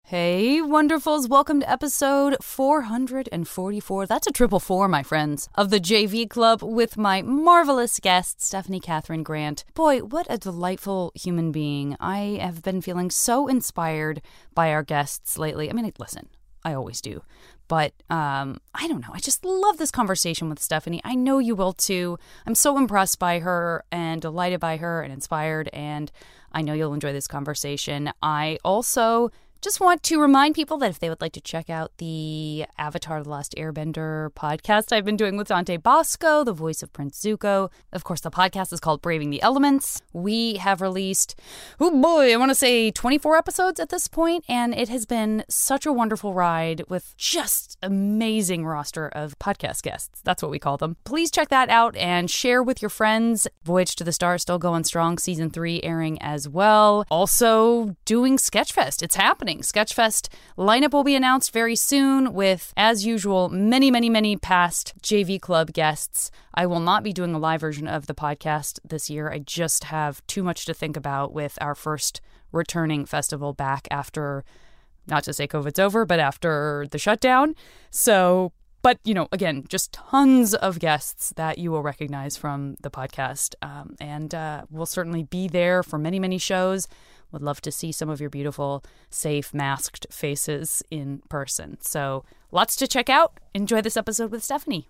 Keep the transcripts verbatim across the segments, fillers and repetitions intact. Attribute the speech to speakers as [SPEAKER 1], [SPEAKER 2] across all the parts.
[SPEAKER 1] Hey, wonderfuls. Welcome to episode four hundred forty-four. That's a triple four, my friends, of the J V Club with my marvelous guest, Stephanie Catherine Grant. Boy, what a delightful human being. I have been feeling so inspired by our guests lately. I mean, listen, I always do. But um, I don't know. I just love this conversation with Stephanie. I know you will too. I'm so impressed by her and delighted by her and inspired. And I know you'll enjoy this conversation. I also just want to remind people that if they would like to check out the Avatar: The Last Airbender podcast I've been doing with Dante Bosco, the voice of Prince Zuko. Of course, the podcast is called Braving the Elements. We have released, oh boy, I want to say twenty-four episodes at this point, and it has been such a wonderful ride with just amazing roster of podcast guests. That's what we call them. Please check that out and share with your friends. Voyage to the Stars still going strong, season three airing as well. Also doing Sketchfest. It's happening. Sketchfest lineup will be announced very soon with, as usual, many, many, many past J V Club guests. I will not be doing a live version of the podcast this year. I just have too much to think about with our first returning festival back after, not to say COVID's over, but after the shutdown. So, but, you know, again, just tons of guests that you will recognize from the podcast. Um, and uh, we'll certainly be there for many, many shows. Would love to see some of your beautiful, safe, masked faces in person. So lots to check out. Enjoy this episode with Stephanie.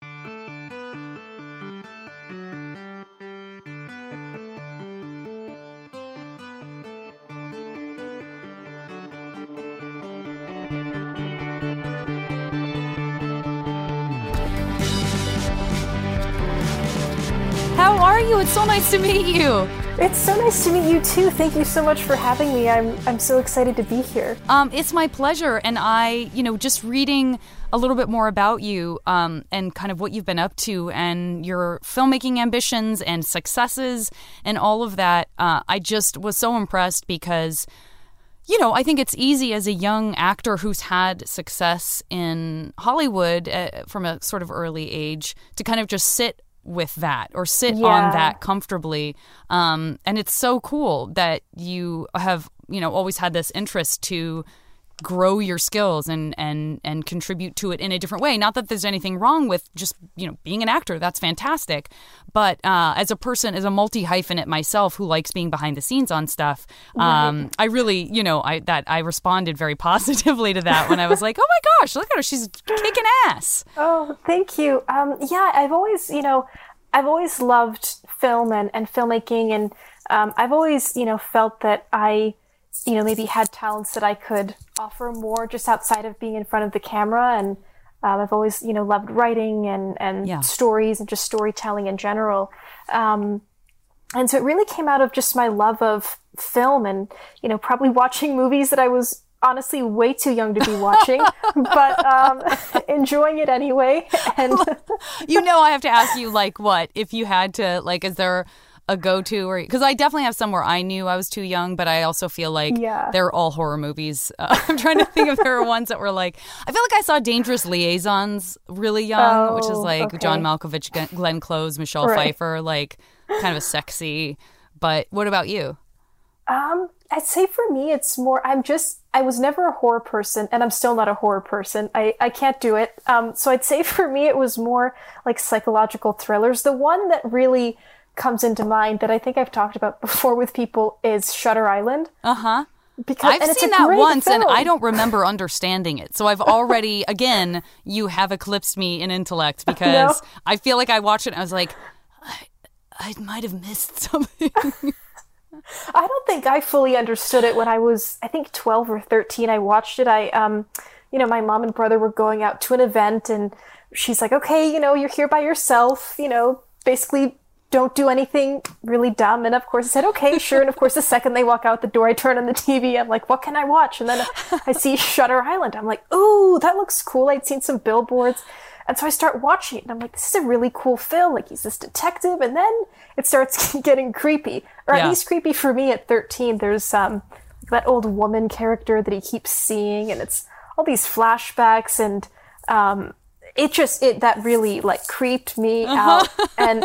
[SPEAKER 1] How are you? It's so nice to meet you.
[SPEAKER 2] It's so nice to meet you too. Thank you so much for having me. I'm I'm so excited to be here.
[SPEAKER 1] Um, it's my pleasure. And I, you know, just reading a little bit more about you um, and kind of what you've been up to and your filmmaking ambitions and successes and all of that, uh, I just was so impressed because, you know, I think it's easy as a young actor who's had success in Hollywood uh, from a sort of early age to kind of just sit with that or sit
[SPEAKER 2] yeah.
[SPEAKER 1] on that comfortably. Um, and it's so cool that you have, you know, always had this interest to grow your skills and, and, and contribute to it in a different way. Not that there's anything wrong with just, you know, being an actor. That's fantastic. But uh, as a person, as a multi-hyphenate myself who likes being behind the scenes on stuff, um, right. I really, you know, I that I responded very positively to that when I was like, oh my gosh, look at her. She's kicking ass.
[SPEAKER 2] Oh, thank you. Um, yeah, I've always, you know, I've always loved film and, and filmmaking. And um, I've always, you know, felt that I, you know, maybe had talents that I could offer more just outside of being in front of the camera. And um, I've always, you know, loved writing and, and yeah. stories and just storytelling in general. Um, and so it really came out of just my love of film and, you know, probably watching movies that I was honestly way too young to be watching, but um, enjoying it anyway. And
[SPEAKER 1] you know, I have to ask you, like, what, if you had to, like, is there a go-to, or because I definitely have some where I knew I was too young, but I also feel like
[SPEAKER 2] yeah.
[SPEAKER 1] they're all horror movies. Uh, I'm trying to think if there are ones that were like, I feel like I saw Dangerous Liaisons really young,
[SPEAKER 2] oh,
[SPEAKER 1] which is like
[SPEAKER 2] okay.
[SPEAKER 1] John Malkovich, Glenn Close, Michelle
[SPEAKER 2] right.
[SPEAKER 1] Pfeiffer, like kind of a sexy. But what about you?
[SPEAKER 2] Um, I'd say for me, it's more, I'm just, I was never a horror person and I'm still not a horror person. I, I can't do it. Um, so I'd say for me, it was more like psychological thrillers. The one that really comes into mind that I think I've talked about before with people is Shutter Island.
[SPEAKER 1] Uh-huh.
[SPEAKER 2] Because
[SPEAKER 1] I've seen that once film. And I don't remember understanding it. So I've already, again, you have eclipsed me in intellect because no. I feel like I watched it and I was like, I, I might have missed something.
[SPEAKER 2] I don't think I fully understood it when I was, I think, twelve or thirteen. I watched it. I, um, you know, my mom and brother were going out to an event and she's like, okay, you know, you're here by yourself, you know, basically don't do anything really dumb. And of course I said, okay, sure. And of course, the second they walk out the door, I turn on the T V. I'm like, what can I watch? And then I see Shutter Island. I'm like, ooh, that looks cool. I'd seen some billboards. And so I start watching it and I'm like, this is a really cool film. Like, he's this detective. And then it starts getting creepy, or at
[SPEAKER 1] yeah.
[SPEAKER 2] least creepy for me at thirteen. There's um, that old woman character that he keeps seeing, and it's all these flashbacks, and um, it just, it, that really like creeped me
[SPEAKER 1] uh-huh.
[SPEAKER 2] out. And,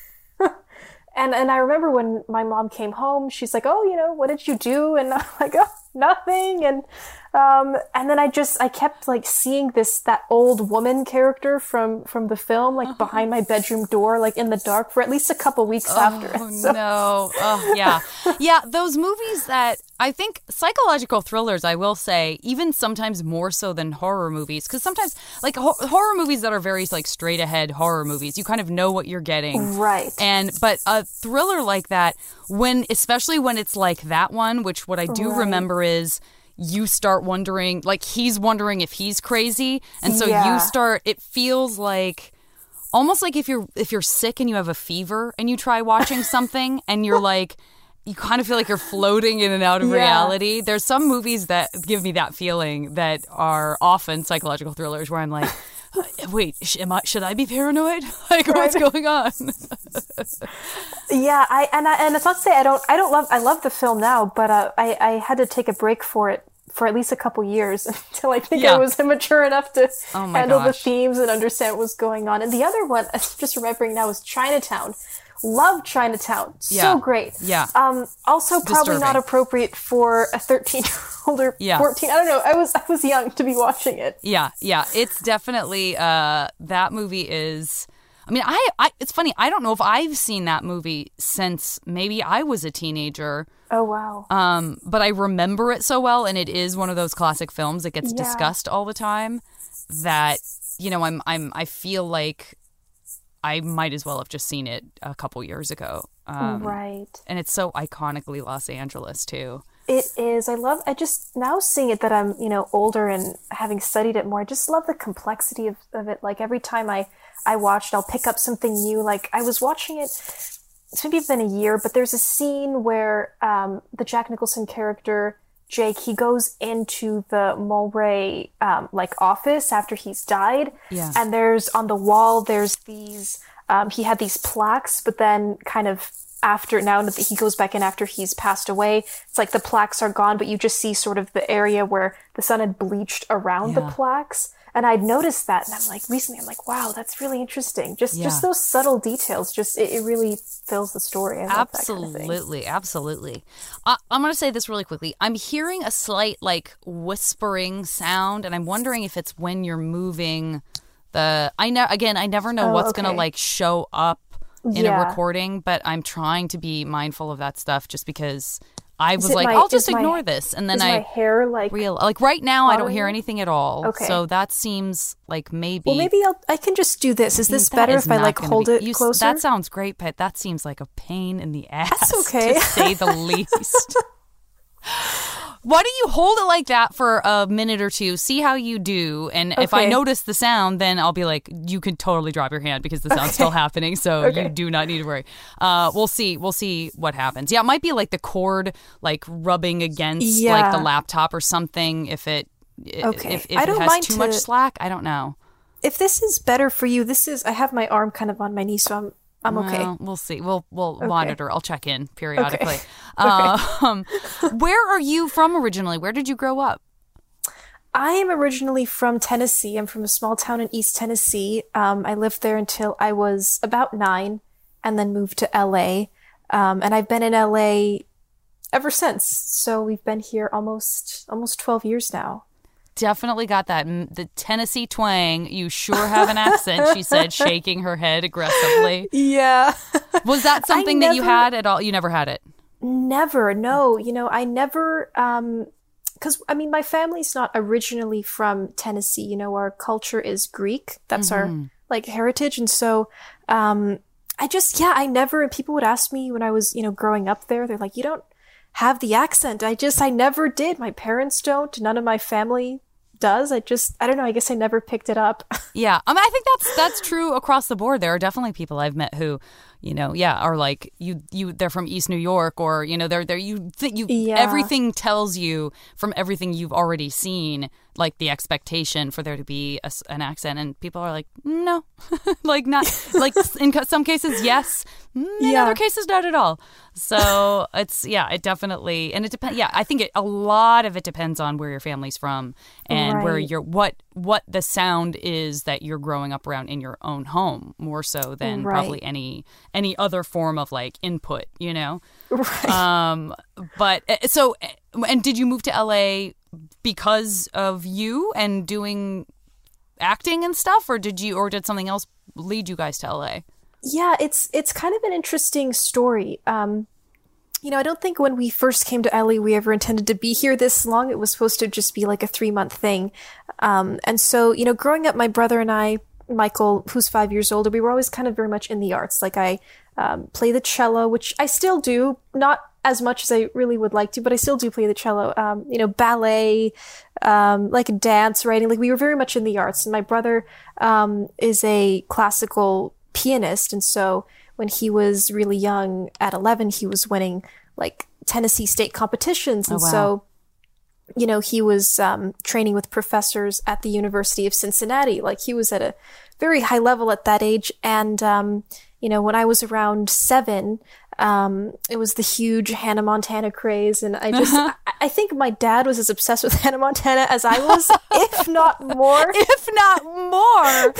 [SPEAKER 2] and, and I remember when my mom came home, she's like, oh, you know, what did you do? And I'm like, oh, nothing. And, Um, and then I just, I kept like seeing this, that old woman character from, from the film, like behind my bedroom door, like in the dark for at least a couple weeks
[SPEAKER 1] oh,
[SPEAKER 2] after. So.
[SPEAKER 1] No. Oh, yeah. Yeah. Those movies that I think psychological thrillers, I will say, even sometimes more so than horror movies, because sometimes like ho- horror movies that are very like straight ahead horror movies, you kind of know what you're getting.
[SPEAKER 2] Right.
[SPEAKER 1] And, but a thriller like that, when, especially when it's like that one, which what I do
[SPEAKER 2] right.
[SPEAKER 1] remember is, you start wondering, like he's wondering if he's crazy. And so
[SPEAKER 2] yeah.
[SPEAKER 1] you start, it feels like, almost like if you're if you're sick and you have a fever and you try watching something and you're like, you kind of feel like you're floating in and out of
[SPEAKER 2] yeah.
[SPEAKER 1] reality. There's some movies that give me that feeling that are often psychological thrillers where I'm like, wait, am I, should I be paranoid? Like, right. what's going on?
[SPEAKER 2] yeah, I and I and it's not to say I don't I don't love I love the film now, but uh, I I had to take a break for it for at least a couple years until I think
[SPEAKER 1] yeah.
[SPEAKER 2] I was immature enough to
[SPEAKER 1] oh my
[SPEAKER 2] handle
[SPEAKER 1] gosh.
[SPEAKER 2] the themes and understand what was going on. And the other one, I'm just remembering now, is Chinatown. Love Chinatown.
[SPEAKER 1] Yeah.
[SPEAKER 2] So great.
[SPEAKER 1] Yeah.
[SPEAKER 2] Um, also probably
[SPEAKER 1] Disturbing.
[SPEAKER 2] Not appropriate for a thirteen-year-old or
[SPEAKER 1] yeah.
[SPEAKER 2] fourteen. I don't know. I was I was young to be watching it.
[SPEAKER 1] Yeah, yeah. It's definitely, uh, that movie is, I mean, I, I, it's funny, I don't know if I've seen that movie since maybe I was a teenager.
[SPEAKER 2] Oh, wow.
[SPEAKER 1] Um, but I remember it so well, and it is one of those classic films that gets
[SPEAKER 2] Yeah.
[SPEAKER 1] discussed all the time that, you know, I'm, I'm, I feel like I might as well have just seen it a couple years ago. Um,
[SPEAKER 2] right.
[SPEAKER 1] And it's so iconically Los Angeles, too.
[SPEAKER 2] It is. I love, I just, now seeing it that I'm, you know, older and having studied it more, I just love the complexity of, of it. Like every time I, I watched, I'll pick up something new. Like I was watching it, it's maybe been a year, but there's a scene where um, the Jack Nicholson character, Jake, he goes into the Mulray um, like office after he's died.
[SPEAKER 1] Yeah.
[SPEAKER 2] And there's on the wall, there's these, um, he had these plaques, but then kind of after, now that he goes back in after he's passed away, it's like the plaques are gone, but you just see sort of the area where the sun had bleached around
[SPEAKER 1] Yeah.
[SPEAKER 2] the plaques. And I'd noticed that, and I'm like, recently, I'm like, wow, that's really interesting. Just,
[SPEAKER 1] Yeah.
[SPEAKER 2] just those subtle details, just it, it really fills the story. I love that kind of thing.
[SPEAKER 1] Absolutely, absolutely. I, I'm going to say this really quickly. I'm hearing a slight like whispering sound, and I'm wondering if it's when you're moving the. I know again, I never know
[SPEAKER 2] Oh,
[SPEAKER 1] what's
[SPEAKER 2] okay.
[SPEAKER 1] going to like show up in
[SPEAKER 2] Yeah.
[SPEAKER 1] a recording, but I'm trying to be mindful of that stuff just because I
[SPEAKER 2] Is
[SPEAKER 1] was
[SPEAKER 2] it
[SPEAKER 1] like,
[SPEAKER 2] my-
[SPEAKER 1] I'll just
[SPEAKER 2] is my-
[SPEAKER 1] ignore this, and then
[SPEAKER 2] Is
[SPEAKER 1] I
[SPEAKER 2] my hair like?
[SPEAKER 1] real like right now I don't
[SPEAKER 2] bothering
[SPEAKER 1] hear
[SPEAKER 2] you?
[SPEAKER 1] anything at all.
[SPEAKER 2] Okay.
[SPEAKER 1] So that seems like maybe.
[SPEAKER 2] Well, maybe I'll, I can just do this. Is this
[SPEAKER 1] That
[SPEAKER 2] better
[SPEAKER 1] is
[SPEAKER 2] if I
[SPEAKER 1] not
[SPEAKER 2] like
[SPEAKER 1] gonna
[SPEAKER 2] hold
[SPEAKER 1] be-
[SPEAKER 2] it
[SPEAKER 1] you s-
[SPEAKER 2] closer?
[SPEAKER 1] That sounds great, but that seems like a pain in the ass.
[SPEAKER 2] That's okay.
[SPEAKER 1] To say the least. Why don't you hold it like that for a minute or two, see how you do, and if I
[SPEAKER 2] Okay.
[SPEAKER 1] notice the sound, then I'll be like, you can totally drop your hand because the sound's
[SPEAKER 2] Okay.
[SPEAKER 1] still happening, so
[SPEAKER 2] Okay.
[SPEAKER 1] you do not need to worry. Uh, we'll see. We'll see what happens. Yeah, it might be like the cord like rubbing against
[SPEAKER 2] Yeah.
[SPEAKER 1] like the laptop or something if it
[SPEAKER 2] Okay.
[SPEAKER 1] if, if
[SPEAKER 2] I
[SPEAKER 1] it
[SPEAKER 2] don't
[SPEAKER 1] has
[SPEAKER 2] mind
[SPEAKER 1] too
[SPEAKER 2] to-
[SPEAKER 1] much slack. I don't know.
[SPEAKER 2] If this is better for you, this is. I have my arm kind of on my knee, so I'm I'm okay.
[SPEAKER 1] Well, we'll see. We'll we'll
[SPEAKER 2] Okay.
[SPEAKER 1] monitor. I'll check in periodically.
[SPEAKER 2] Okay.
[SPEAKER 1] Um, where are you from originally? Where did you grow up?
[SPEAKER 2] I am originally from Tennessee. I'm from a small town in East Tennessee. Um, I lived there until I was about nine, and then moved to L A. Um, and I've been in L A ever since. So we've been here almost almost twelve years now.
[SPEAKER 1] Definitely got that mm, the Tennessee twang. You sure have an accent, she said, shaking her head aggressively.
[SPEAKER 2] Yeah.
[SPEAKER 1] Was that something that you
[SPEAKER 2] never-
[SPEAKER 1] had at all? You never had it.
[SPEAKER 2] Never. No. You know, I never. Um, because I mean, my family's not originally from Tennessee. You know, our culture is Greek. That's our like heritage, and so um, I just yeah, I never. And people would ask me when I was you know growing up there. They're like, you don't have the accent. I just I never did. My parents don't. None of my family does. I just I don't know. I guess I never picked it up.
[SPEAKER 1] Yeah, I mean, I think that's that's true across the board. There are definitely people I've met who, you know, yeah, are like you. You they're from East New York, or you know, they're they're you. Th- you
[SPEAKER 2] Yeah.
[SPEAKER 1] everything tells you from everything you've already seen, like the expectation for there to be a s an accent, and people are like, no, like not like in ca- some cases, yes, in
[SPEAKER 2] Yeah.
[SPEAKER 1] other cases, not at all. So it's yeah, it definitely, and it depends. Yeah, I think it, a lot of it depends on where your family's from and where
[SPEAKER 2] Right.
[SPEAKER 1] you're what what the sound is that you're growing up around in your own home, more so than
[SPEAKER 2] Right.
[SPEAKER 1] probably any any other form of like input, you know.
[SPEAKER 2] Right.
[SPEAKER 1] Um, but uh, so, uh, and did you move to L A because of you and doing acting and stuff, or did you, or did something else lead you guys to L A?
[SPEAKER 2] Yeah, it's it's kind of an interesting story. Um, you know, I don't think when we first came to L A we ever intended to be here this long. It was supposed to just be like a three month thing. Um, and so, you know, growing up, my brother and I, Michael, who's five years older, we were always kind of very much in the arts. Like I um, play the cello, which I still do, not as much as I really would like to, but I still do play the cello. Um, you know, ballet, um, like dance, writing. Like we were very much in the arts. And my brother um, is a classical pianist, and so when he was really young, at eleven, he was winning like Tennessee state competitions. And oh, wow. so, you know, he was um, training with professors at the University of Cincinnati. Like he was at a very high level at that age. And, um, you know, when I was around seven, um, it was the huge Hannah Montana craze. And I just, I, I think my dad was as obsessed with Hannah Montana as I was, if not more.
[SPEAKER 1] If not more.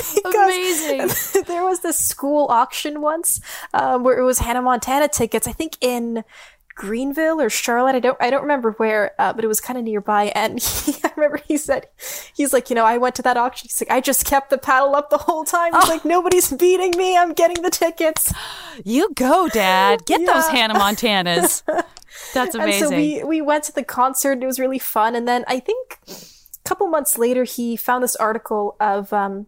[SPEAKER 1] Amazing.
[SPEAKER 2] There was this school auction once, um, where it was Hannah Montana tickets, I think in Greenville or Charlotte. I don't, I don't remember where, uh, but it was kind of nearby. And he, I remember he said, he's like, you know, I went to that auction. He's like, I just kept the paddle up the whole time. He's oh. like, nobody's beating me. I'm getting the tickets.
[SPEAKER 1] You go, Dad. Get yeah. those Hannah Montanas. That's amazing.
[SPEAKER 2] And so we, we went to the concert and it was really fun. And then I think a couple months later, he found this article of, um,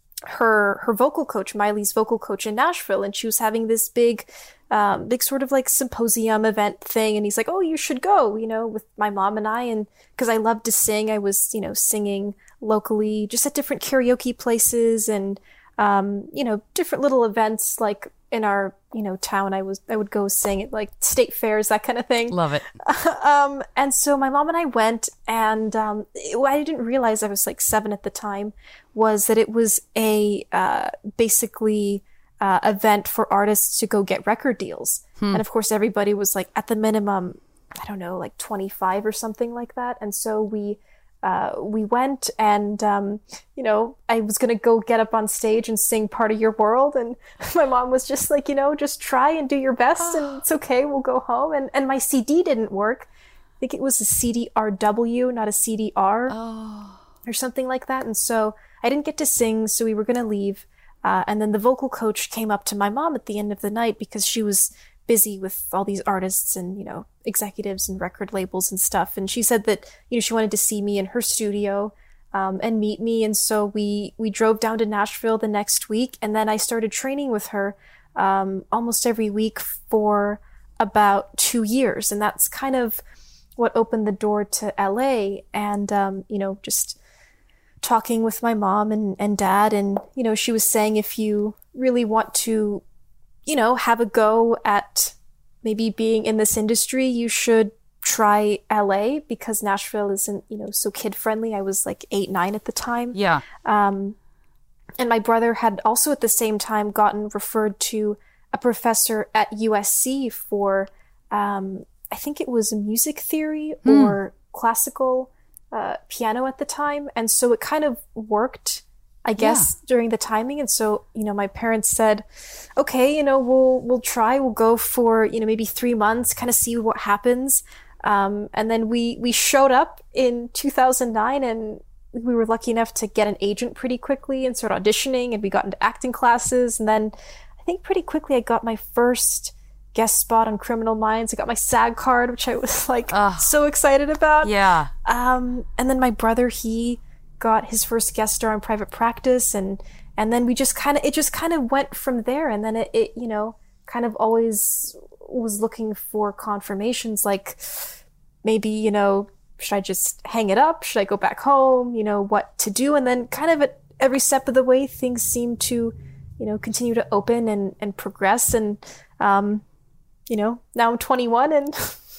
[SPEAKER 2] her, her vocal coach, Miley's vocal coach in Nashville. And she was having this big, um, big sort of like symposium event thing. And he's like, oh, you should go, you know, with my mom and I. And cause I loved to sing, I was, you know, singing locally, just at different karaoke places and, um, you know, different little events like in our, you know, town. I was, I would go sing at like state fairs, that kind of thing.
[SPEAKER 1] Love it.
[SPEAKER 2] um, and so my mom and I went, and, um, it, what I didn't realize, I was like seven at the time, was that it was a, uh, basically, uh, event for artists to go get record deals. Hmm. And of course, everybody was like at the minimum, I don't know, like twenty-five or something like that. And so we, uh, we went and, um, you know, I was going to go get up on stage and sing Part of Your World. And my mom was just like, you know, just try and do your best and it's okay. We'll go home. And, and my C D didn't work. I think it was a C D R W, not a C D R oh. or something like that. And so I didn't get to sing. So we were going to leave. Uh, and then the vocal coach came up to my mom at the end of the night because she was busy with all these artists and, you know, executives and record labels and stuff. And she said that, you know, she wanted to see me in her studio, um, and meet me. And so we, we drove down to Nashville the next week. And then I started training with her, um, almost every week for about two years. And that's kind of what opened the door to L A and, um, you know, just talking with my mom and, and dad. And, you know, she was saying, if you really want to, you know, have a go at maybe being in this industry, you should try L A because Nashville isn't, you know, so kid friendly. I was like eight, nine at the time.
[SPEAKER 1] Yeah.
[SPEAKER 2] Um, and my brother had also at the same time gotten referred to a professor at U S C for, um, I think it was music theory mm. or classical uh, piano at the time. And so it kind of worked, I guess, yeah. during the timing. And so, you know, my parents said, okay, you know, we'll, we'll try, we'll go for, you know, maybe three months, kind of see what happens. Um, and then we, we showed up in two thousand nine and we were lucky enough to get an agent pretty quickly and start auditioning, and we got into acting classes. And then I think pretty quickly I got my first guest spot on Criminal Minds. I got my SAG card, which I was like Ugh. so excited about.
[SPEAKER 1] Yeah.
[SPEAKER 2] Um, and then my brother, he got his first guest star on Private Practice, and and then we just kind of it just kind of went from there. And then it, it you know kind of always was looking for confirmations, like maybe, you know, should I just hang it up, should I go back home, you know, what to do. And then kind of at every step of the way things seem to, you know, continue to open and and progress. And um you know, now I'm twenty-one and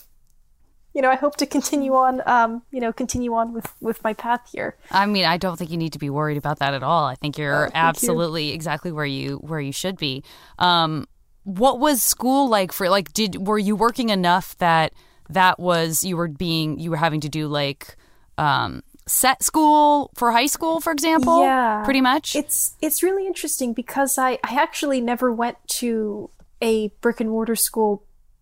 [SPEAKER 2] you know, I hope to continue on, um, you know, continue on with, with my path here.
[SPEAKER 1] I mean, I don't think you need to be worried about that at all. I think you're oh, absolutely you. exactly where you where you should be. Um, what was school like for, like, did were you working enough that that was, you were being, you were having to do like um, set school for high school, for example?
[SPEAKER 2] Yeah.
[SPEAKER 1] Pretty much?
[SPEAKER 2] It's, it's really interesting because I, I actually never went to a brick and mortar school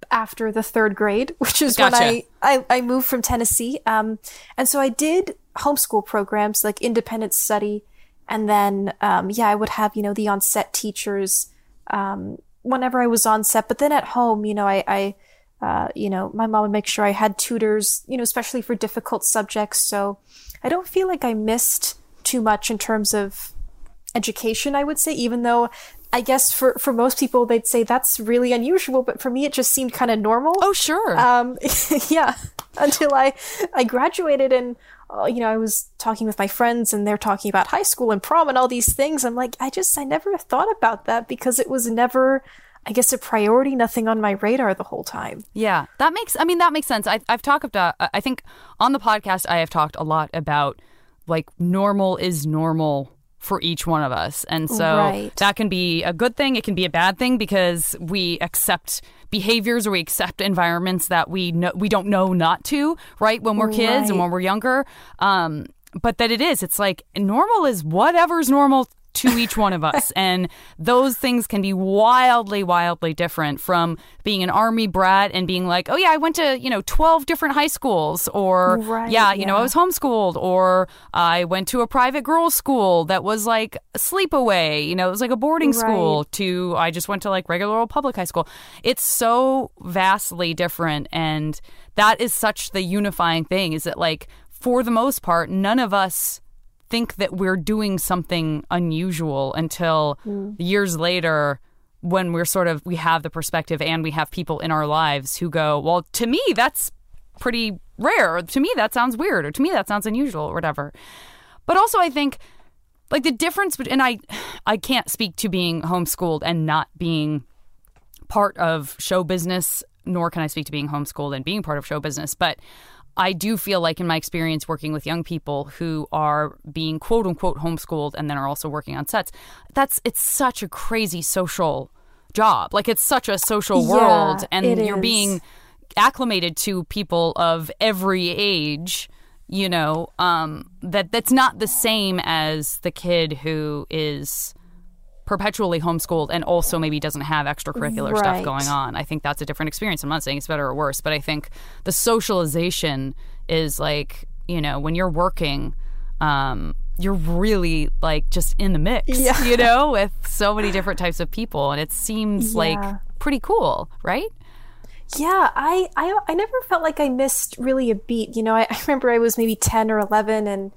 [SPEAKER 2] after the third grade, which is
[SPEAKER 1] Gotcha.
[SPEAKER 2] when I, I, I moved from Tennessee. Um, and so I did homeschool programs like independent study. And then, um, yeah, I would have, you know, the on-set teachers um, whenever I was on set. But then at home, you know, I, I uh, you know, my mom would make sure I had tutors, you know, especially for difficult subjects. So I don't feel like I missed too much in terms of education, I would say, even though I guess for, for most people, they'd say that's really unusual. But for me, it just seemed kind of normal.
[SPEAKER 1] Oh, sure.
[SPEAKER 2] Um, yeah, until I, I graduated and, uh, you know, I was talking with my friends and they're talking about high school and prom and all these things. I'm like, I just, I never thought about that because it was never, I guess, a priority, nothing on my radar the whole time.
[SPEAKER 1] Yeah, that makes, I mean, that makes sense. I, I've talked about, I think on the podcast, I have talked a lot about like normal is normal for each one of us. And so
[SPEAKER 2] Right.
[SPEAKER 1] that can be a good thing. It can be a bad thing because we accept behaviors or we accept environments that we know, we don't know not to, right? When we're kids
[SPEAKER 2] Right.
[SPEAKER 1] and when we're younger. Um, but that it is, it's like normal is whatever's normal to each one of us. And those things can be wildly, wildly different from being an army brat and being like, oh yeah, I went to, you know, twelve different high schools, or
[SPEAKER 2] Right,
[SPEAKER 1] yeah, you know,
[SPEAKER 2] yeah.
[SPEAKER 1] I was homeschooled, or I went to a private girls' school that was like a sleepaway, you know, it was like a boarding school,
[SPEAKER 2] Right.
[SPEAKER 1] to I just went to like regular old public high school. It's so vastly different. And that is such the unifying thing, is that like, for the most part, none of us think that we're doing something unusual until
[SPEAKER 2] Mm.
[SPEAKER 1] years later, when we're sort of, we have the perspective and we have people in our lives who go, well, to me, that's pretty rare. Or, to me, that sounds weird. Or to me, that sounds unusual, or whatever. But also, I think, like, the difference, bet- and I, I can't speak to being homeschooled and not being part of show business, nor can I speak to being homeschooled and being part of show business. But I do feel like in my experience working with young people who are being quote unquote homeschooled and then are also working on sets, that's, it's such a crazy social job. Like, it's such a social
[SPEAKER 2] Yeah,
[SPEAKER 1] world, and
[SPEAKER 2] it
[SPEAKER 1] you're
[SPEAKER 2] is.
[SPEAKER 1] being acclimated to people of every age, you know, um, that that's not the same as the kid who is perpetually homeschooled and also maybe doesn't have extracurricular stuff
[SPEAKER 2] Right.
[SPEAKER 1] going on. I think that's a different experience. I'm not saying it's better or worse, but I think the socialization is like, you know, when you're working, um, you're really like just in the mix,
[SPEAKER 2] Yeah.
[SPEAKER 1] you know, with so many different types of people. And it seems
[SPEAKER 2] Yeah.
[SPEAKER 1] like pretty cool, right?
[SPEAKER 2] Yeah, I, I I never felt like I missed really a beat. You know, I, I remember I was maybe ten or eleven, and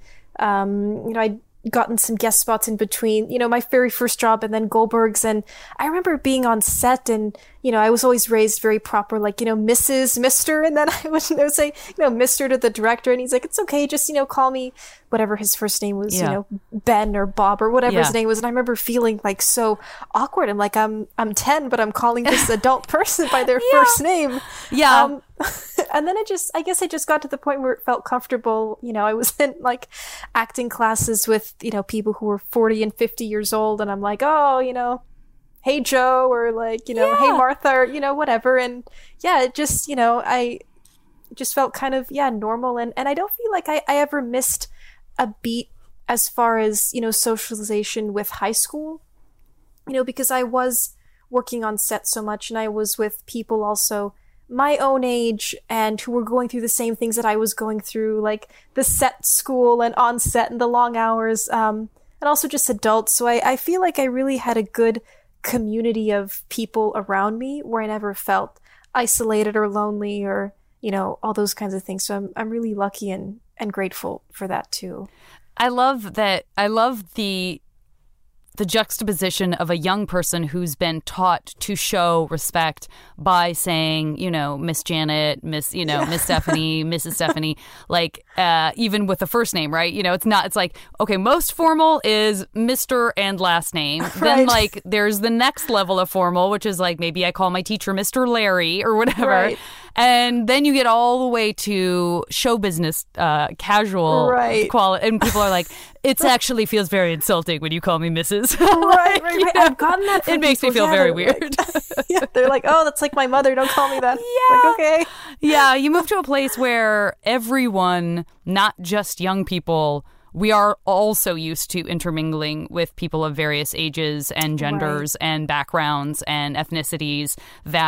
[SPEAKER 2] um, you know, I'd gotten some guest spots in between, you know, my very first job and then Goldberg's. And I remember being on set, and, you know, I was always raised very proper, like, you know, Missus Mister And then I would, I would say, you know, Mister to the director, and he's like, it's okay, just, you know, call me whatever his first name was,
[SPEAKER 1] Yeah.
[SPEAKER 2] you know, Ben or Bob or whatever
[SPEAKER 1] Yeah.
[SPEAKER 2] his name was. And I remember feeling like so awkward. I'm like, I'm, I'm ten, but I'm calling this adult person by their
[SPEAKER 1] Yeah.
[SPEAKER 2] first name.
[SPEAKER 1] Yeah.
[SPEAKER 2] Um, and then it just, I guess I just got to the point where it felt comfortable. You know, I was in like acting classes with, you know, people who were forty and fifty years old. And I'm like, oh, you know, hey, Joe, or like, you know,
[SPEAKER 1] Yeah.
[SPEAKER 2] hey, Martha, or, you know, whatever. And yeah, it just, you know, I just felt kind of, yeah, normal. And, and I don't feel like I, I ever missed a beat as far as, you know, socialization with high school, you know, because I was working on set so much, and I was with people also my own age and who were going through the same things that I was going through, like the set school and on set and the long hours, um, and also just adults. So I, I feel like I really had a good community of people around me where I never felt isolated or lonely or, you know, all those kinds of things. So I'm, I'm really lucky and, and grateful for that too.
[SPEAKER 1] I love that. I love the the juxtaposition of a young person who's been taught to show respect by saying, you know, Miss Janet, Miss, you know,
[SPEAKER 2] Yeah.
[SPEAKER 1] Miss Stephanie, Missus Stephanie, like, uh, even with the first name, right? You know, it's not, it's like, okay, most formal is Mister and last name. Then,
[SPEAKER 2] Right.
[SPEAKER 1] like, there's the next level of formal, which is like, maybe I call my teacher Mister Larry or whatever.
[SPEAKER 2] Right.
[SPEAKER 1] And then you get all the way to show business, uh, casual
[SPEAKER 2] Right.
[SPEAKER 1] quality. And people are like, it actually feels very insulting when you call me Missus
[SPEAKER 2] Right, right, right.
[SPEAKER 1] You know?
[SPEAKER 2] I've gotten that from
[SPEAKER 1] It makes me
[SPEAKER 2] people.
[SPEAKER 1] feel
[SPEAKER 2] Yeah,
[SPEAKER 1] very
[SPEAKER 2] they're
[SPEAKER 1] weird.
[SPEAKER 2] Like, yeah, they're like, oh, that's like my mother. Don't call me that.
[SPEAKER 1] Yeah.
[SPEAKER 2] Like, okay.
[SPEAKER 1] Yeah, you move to a place where everyone, not just young people, we are also used to intermingling with people of various ages and genders and backgrounds and ethnicities that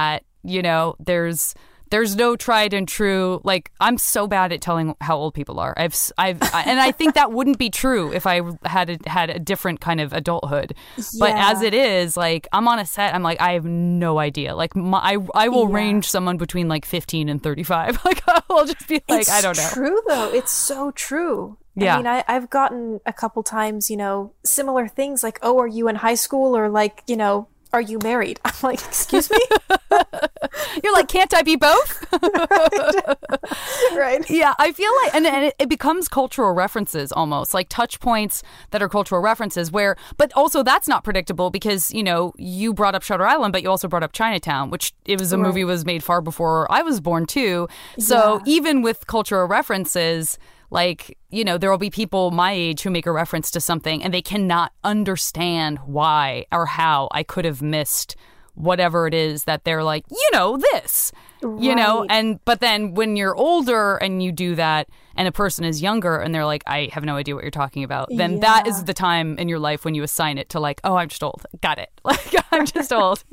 [SPEAKER 1] You know, there's there's no tried and true. Like, I'm so bad at telling how old people are. I've I've and I think that wouldn't be true if I had a, had a different kind of adulthood. Yeah. But as it is, like, I'm on a set, I'm like, I have no idea. Like, my, I I will yeah. range someone between like fifteen and thirty-five. Like, I'll just be like,
[SPEAKER 2] it's
[SPEAKER 1] I don't know.
[SPEAKER 2] It's true though. It's so true.
[SPEAKER 1] Yeah.
[SPEAKER 2] I mean, I, I've gotten a couple times, you know, similar things like, oh, are you in high school? Or like, you know, are you married? I'm like, excuse me?
[SPEAKER 1] You're like, can't I be both?
[SPEAKER 2] right. right.
[SPEAKER 1] Yeah, I feel like, and, and it, it becomes cultural references almost, like touch points that are cultural references where, but also that's not predictable because, you know, you brought up Shutter Island, but you also brought up Chinatown, which it was a right. movie was made far before I was born too. So yeah. even with cultural references, like, you know, there will be people my age who make a reference to something and they cannot understand why or how I could have missed whatever it is that they're like, you know, this, right. you know, and but then when you're older and you do that and a person is younger and they're like, I have no idea what you're talking about, then yeah. that is the time in your life when you assign it to like, oh, I'm just old. Got it. Like, I'm just old.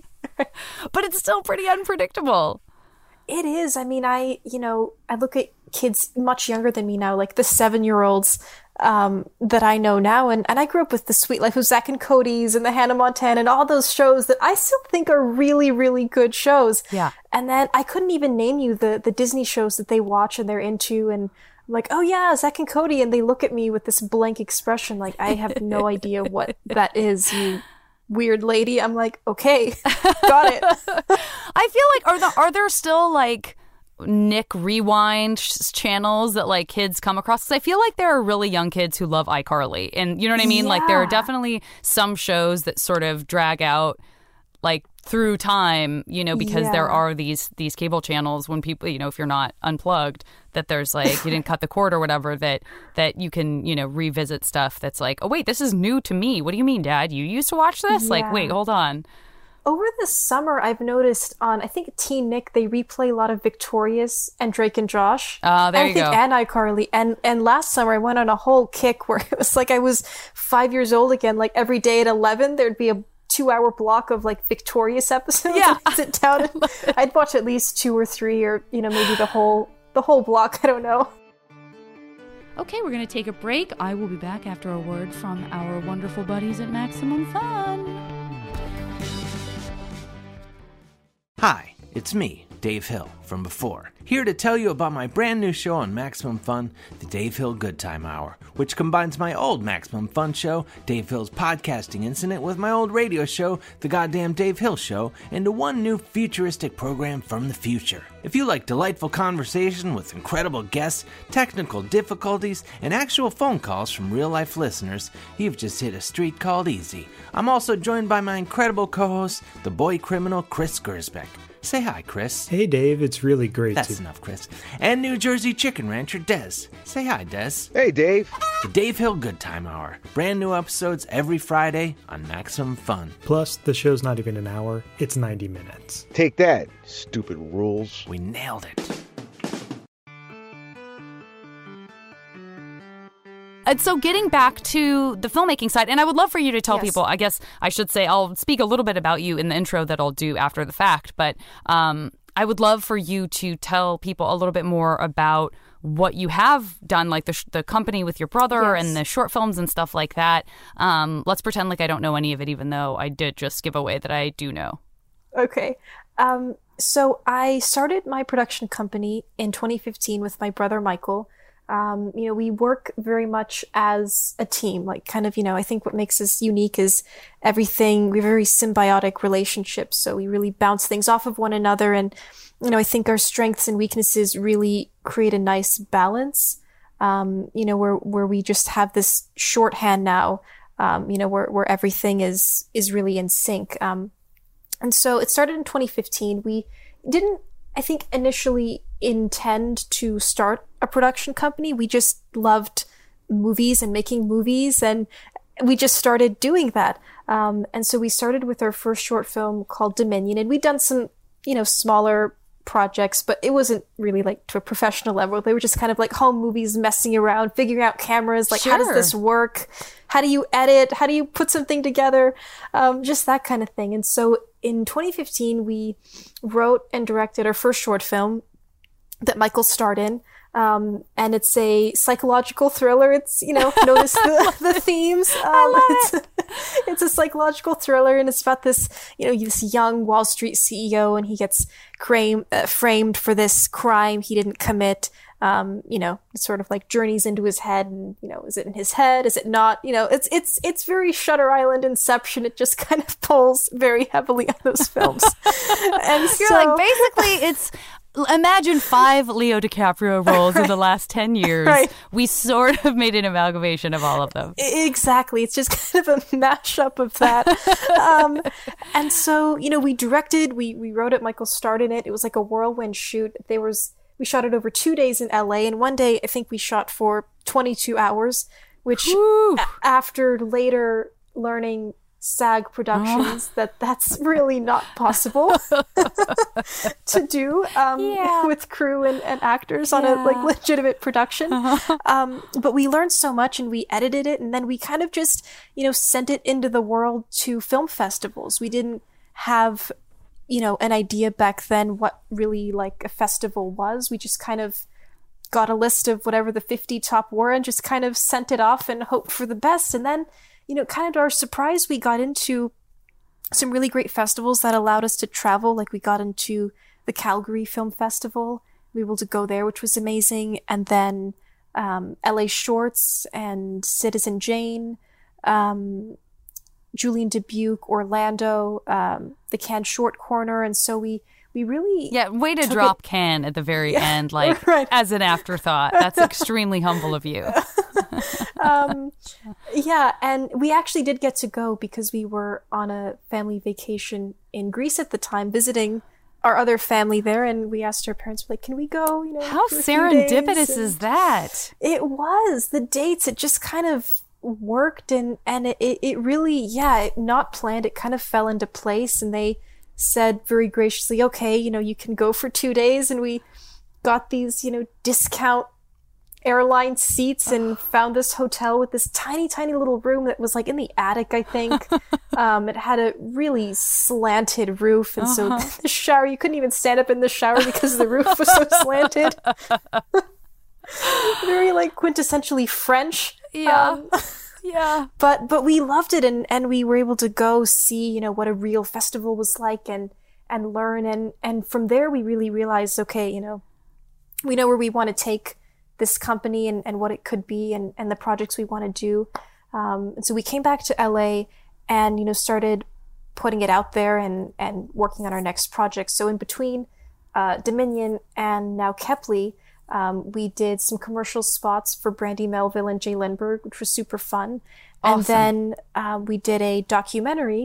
[SPEAKER 1] But it's still pretty unpredictable.
[SPEAKER 2] It is. I mean, I, you know, I look at kids much younger than me now, like the seven-year-olds um, that I know now. And, and I grew up with The Sweet Life of Zack and Cody's and the Hannah Montana and all those shows that I still think are really, really good shows.
[SPEAKER 1] Yeah.
[SPEAKER 2] And then I couldn't even name you the, the Disney shows that they watch and they're into. And I'm like, oh yeah, Zack and Cody. And they look at me with this blank expression. Like, I have no idea what that is, you weird lady. I'm like, okay, got it.
[SPEAKER 1] I feel like, are the, are there still like Nick Rewind channels that like kids come across? Because I feel like there are really young kids who love iCarly, and you know what I mean? Yeah. Like, there are definitely some shows that sort of drag out like through time, you know, because yeah. there are these these cable channels when people, you know, if you're not unplugged, that there's like, you didn't cut the cord or whatever, that that you can, you know, revisit stuff that's like, oh wait, this is new to me. What do you mean, Dad? You used to watch this? Yeah. Like, wait, hold on.
[SPEAKER 2] Over the summer, I've noticed on, I think, Teen Nick, they replay a lot of Victorious and Drake and Josh.
[SPEAKER 1] Oh, uh, there you
[SPEAKER 2] go. And iCarly. And, and last summer, I went on a whole kick where it was like I was five years old again. Like, every day at eleven, there'd be a two-hour block of, like, Victorious episodes.
[SPEAKER 1] Yeah.
[SPEAKER 2] I'd sit down and I'd watch at least two or three or, you know, maybe the whole, the whole block. I don't know.
[SPEAKER 1] Okay, we're going to take a break. I will be back after a word from our wonderful buddies at Maximum Fun.
[SPEAKER 3] Hi, it's me, Dave Hill, from before, here to tell you about my brand new show on Maximum Fun, the Dave Hill Good Time Hour, which combines my old Maximum Fun show, Dave Hill's Podcasting Incident, with my old radio show, The Goddamn Dave Hill Show, into one new futuristic program from the future. If you like delightful conversation with incredible guests, technical difficulties, and actual phone calls from real-life listeners, you've just hit a street called easy. I'm also joined by my incredible co-host, the boy criminal Chris Gersbeck. Say hi, Chris.
[SPEAKER 4] Hey, Dave. It's really great
[SPEAKER 3] That's
[SPEAKER 4] to...
[SPEAKER 3] enough, Chris. And New Jersey chicken rancher Des. Say hi, Des.
[SPEAKER 5] Hey, Dave.
[SPEAKER 3] The Dave Hill Good Time Hour. Brand new episodes every Friday on Maximum Fun.
[SPEAKER 4] Plus, the show's not even an hour. It's ninety minutes.
[SPEAKER 5] Take that, stupid rules.
[SPEAKER 3] We nailed it.
[SPEAKER 1] And so getting back to the filmmaking side, and I would love for you to tell yes. people, I guess I should say, I'll speak a little bit about you in the intro that I'll do after the fact, but um, I would love for you to tell people a little bit more about what you have done, like the, sh- the company with your brother yes. and the short films and stuff like that. Um, let's pretend like I don't know any of it, even though I did just give away that I do know.
[SPEAKER 2] Okay. Um, so I started my production company in twenty fifteen with my brother, Michael. Um, you know, we work very much as a team, like kind of, you know, I think what makes us unique is everything, we have very symbiotic relationships. So we really bounce things off of one another. And, you know, I think our strengths and weaknesses really create a nice balance, um, you know, where, where we just have this shorthand now, um, you know, where, where everything is, is really in sync. Um, and so it started in twenty fifteen. We didn't, I think, initially intend to start a production company. We just loved movies and making movies, and we just started doing that. Um, and so we started with our first short film called Dominion, and we'd done some, you know, smaller projects, but it wasn't really like to a professional level. They were just kind of like home movies, messing around, figuring out cameras, like, sure. How does this work? How do you edit? How do you put something together? Um, just that kind of thing. And so in twenty fifteen, we wrote and directed our first short film that Michael starred in. Um, and it's a psychological thriller. It's, you know, notice the, the themes. Um,
[SPEAKER 1] I love
[SPEAKER 2] it's,
[SPEAKER 1] it.
[SPEAKER 2] It's a psychological thriller, and it's about this, you know, this young Wall Street C E O, and he gets frame, uh, framed for this crime he didn't commit. Um, you know, it sort of like journeys into his head, and, you know, is it in his head? Is it not? You know, it's, it's, it's very Shutter Island Inception. It just kind of pulls very heavily on those films. And
[SPEAKER 1] You're
[SPEAKER 2] so,
[SPEAKER 1] like, basically, it's imagine five Leo DiCaprio roles in the last ten years.
[SPEAKER 2] Right.
[SPEAKER 1] We sort of made an amalgamation of all of them.
[SPEAKER 2] Exactly. It's just kind of a mashup of that. um, and so, you know, we directed, we, we wrote it, Michael starred in it. It was like a whirlwind shoot. There was, we shot it over two days in L A, and one day I think we shot for twenty-two hours, which a- after later learning SAG Productions, oh. that that's really not possible to do um,
[SPEAKER 1] yeah.
[SPEAKER 2] with crew and, and actors on
[SPEAKER 1] yeah.
[SPEAKER 2] a like legitimate production. Uh-huh. Um, but we learned so much, and we edited it, and then we kind of just, you know, sent it into the world to film festivals. We didn't have, you know, an idea back then what really like a festival was. We just kind of got a list of whatever the fifty top were and just kind of sent it off and hoped for the best. And then, you know, kind of to our surprise, we got into some really great festivals that allowed us to travel. Like we got into the Calgary Film Festival. We were able to go there, which was amazing. And then um, L A Shorts and Citizen Jane, um, Julian Dubuque, Orlando, um, the Cannes Short Corner. And so we, we really...
[SPEAKER 1] Yeah, way to drop it. Cannes at the very
[SPEAKER 2] yeah,
[SPEAKER 1] end, like
[SPEAKER 2] right.
[SPEAKER 1] as an afterthought. That's extremely humble of you.
[SPEAKER 2] um, yeah, and we actually did get to go because we were on a family vacation in Greece at the time, visiting our other family there, and we asked our parents, like, can we go? You know,
[SPEAKER 1] how serendipitous is that?
[SPEAKER 2] It was. The dates, it just kind of worked, and, and it, it really, yeah, it, not planned, it kind of fell into place, and they said very graciously, okay, you know, you can go for two days, and we got these, you know, discount airline seats and found this hotel with this tiny, tiny little room that was like in the attic, I think. um, it had a really slanted roof, and uh-huh. so the shower, you couldn't even stand up in the shower because the roof was so slanted. Very like quintessentially French.
[SPEAKER 1] Yeah.
[SPEAKER 2] Um,
[SPEAKER 1] yeah.
[SPEAKER 2] But but we loved it, and, and we were able to go see, you know, what a real festival was like, and and learn, and and from there we really realized, okay, you know, we know where we want to take this company and, and what it could be, and, and the projects we want to do. Um, and so we came back to L A and, you know, started putting it out there and, and working on our next project. So in between uh, Dominion and now Kepley, um, we did some commercial spots for Brandy Melville and Jay Lindbergh, which was super fun. Awesome. And then uh, we did a documentary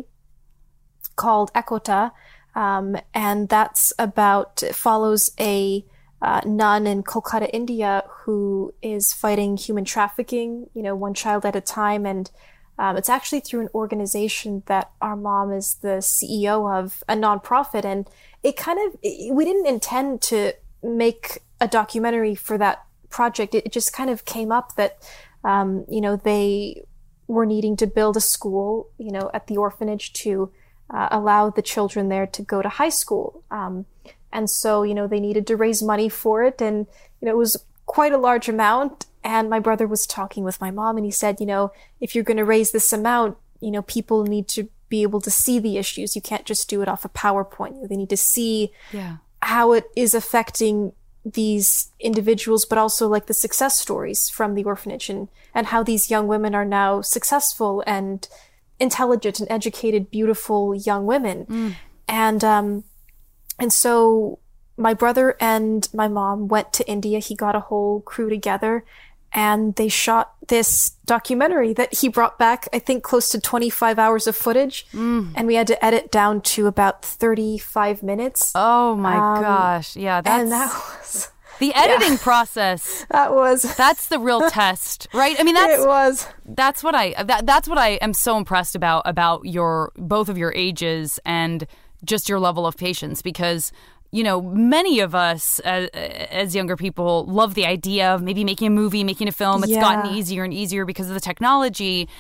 [SPEAKER 2] called Ekota, um, and that's about, it follows a Uh, nun in Kolkata, India, who is fighting human trafficking, you know, one child at a time. And um, it's actually through an organization that our mom is the C E O of, a nonprofit. And it kind of, it, we didn't intend to make a documentary for that project. It, it just kind of came up that, um, you know, they were needing to build a school, you know, at the orphanage to uh, allow the children there to go to high school. Um, And so, you know, they needed to raise money for it. And, you know, it was quite a large amount. And my brother was talking with my mom, and he said, you know, if you're going to raise this amount, you know, people need to be able to see the issues. You can't just do it off a PowerPoint. They need to see
[SPEAKER 1] yeah.
[SPEAKER 2] how it is affecting these individuals, but also like the success stories from the orphanage, and, and how these young women are now successful and intelligent and educated, beautiful young women. Mm. And, um, And so my brother and my mom went to India. He got a whole crew together, and they shot this documentary that he brought back, I think close to twenty-five hours of footage. Mm. And we had to edit down to about thirty-five minutes.
[SPEAKER 1] Oh my
[SPEAKER 2] um,
[SPEAKER 1] gosh. Yeah. That's
[SPEAKER 2] and that was
[SPEAKER 1] the editing
[SPEAKER 2] yeah.
[SPEAKER 1] process.
[SPEAKER 2] That was,
[SPEAKER 1] that's the real test, right? I mean, that's,
[SPEAKER 2] it was,
[SPEAKER 1] that's what I, that, that's what I am so impressed about, about your, both of your ages and just your level of patience, because, you know, many of us as, as younger people love the idea of maybe making a movie, making a film. It's
[SPEAKER 2] yeah.
[SPEAKER 1] gotten easier and easier because of the technology.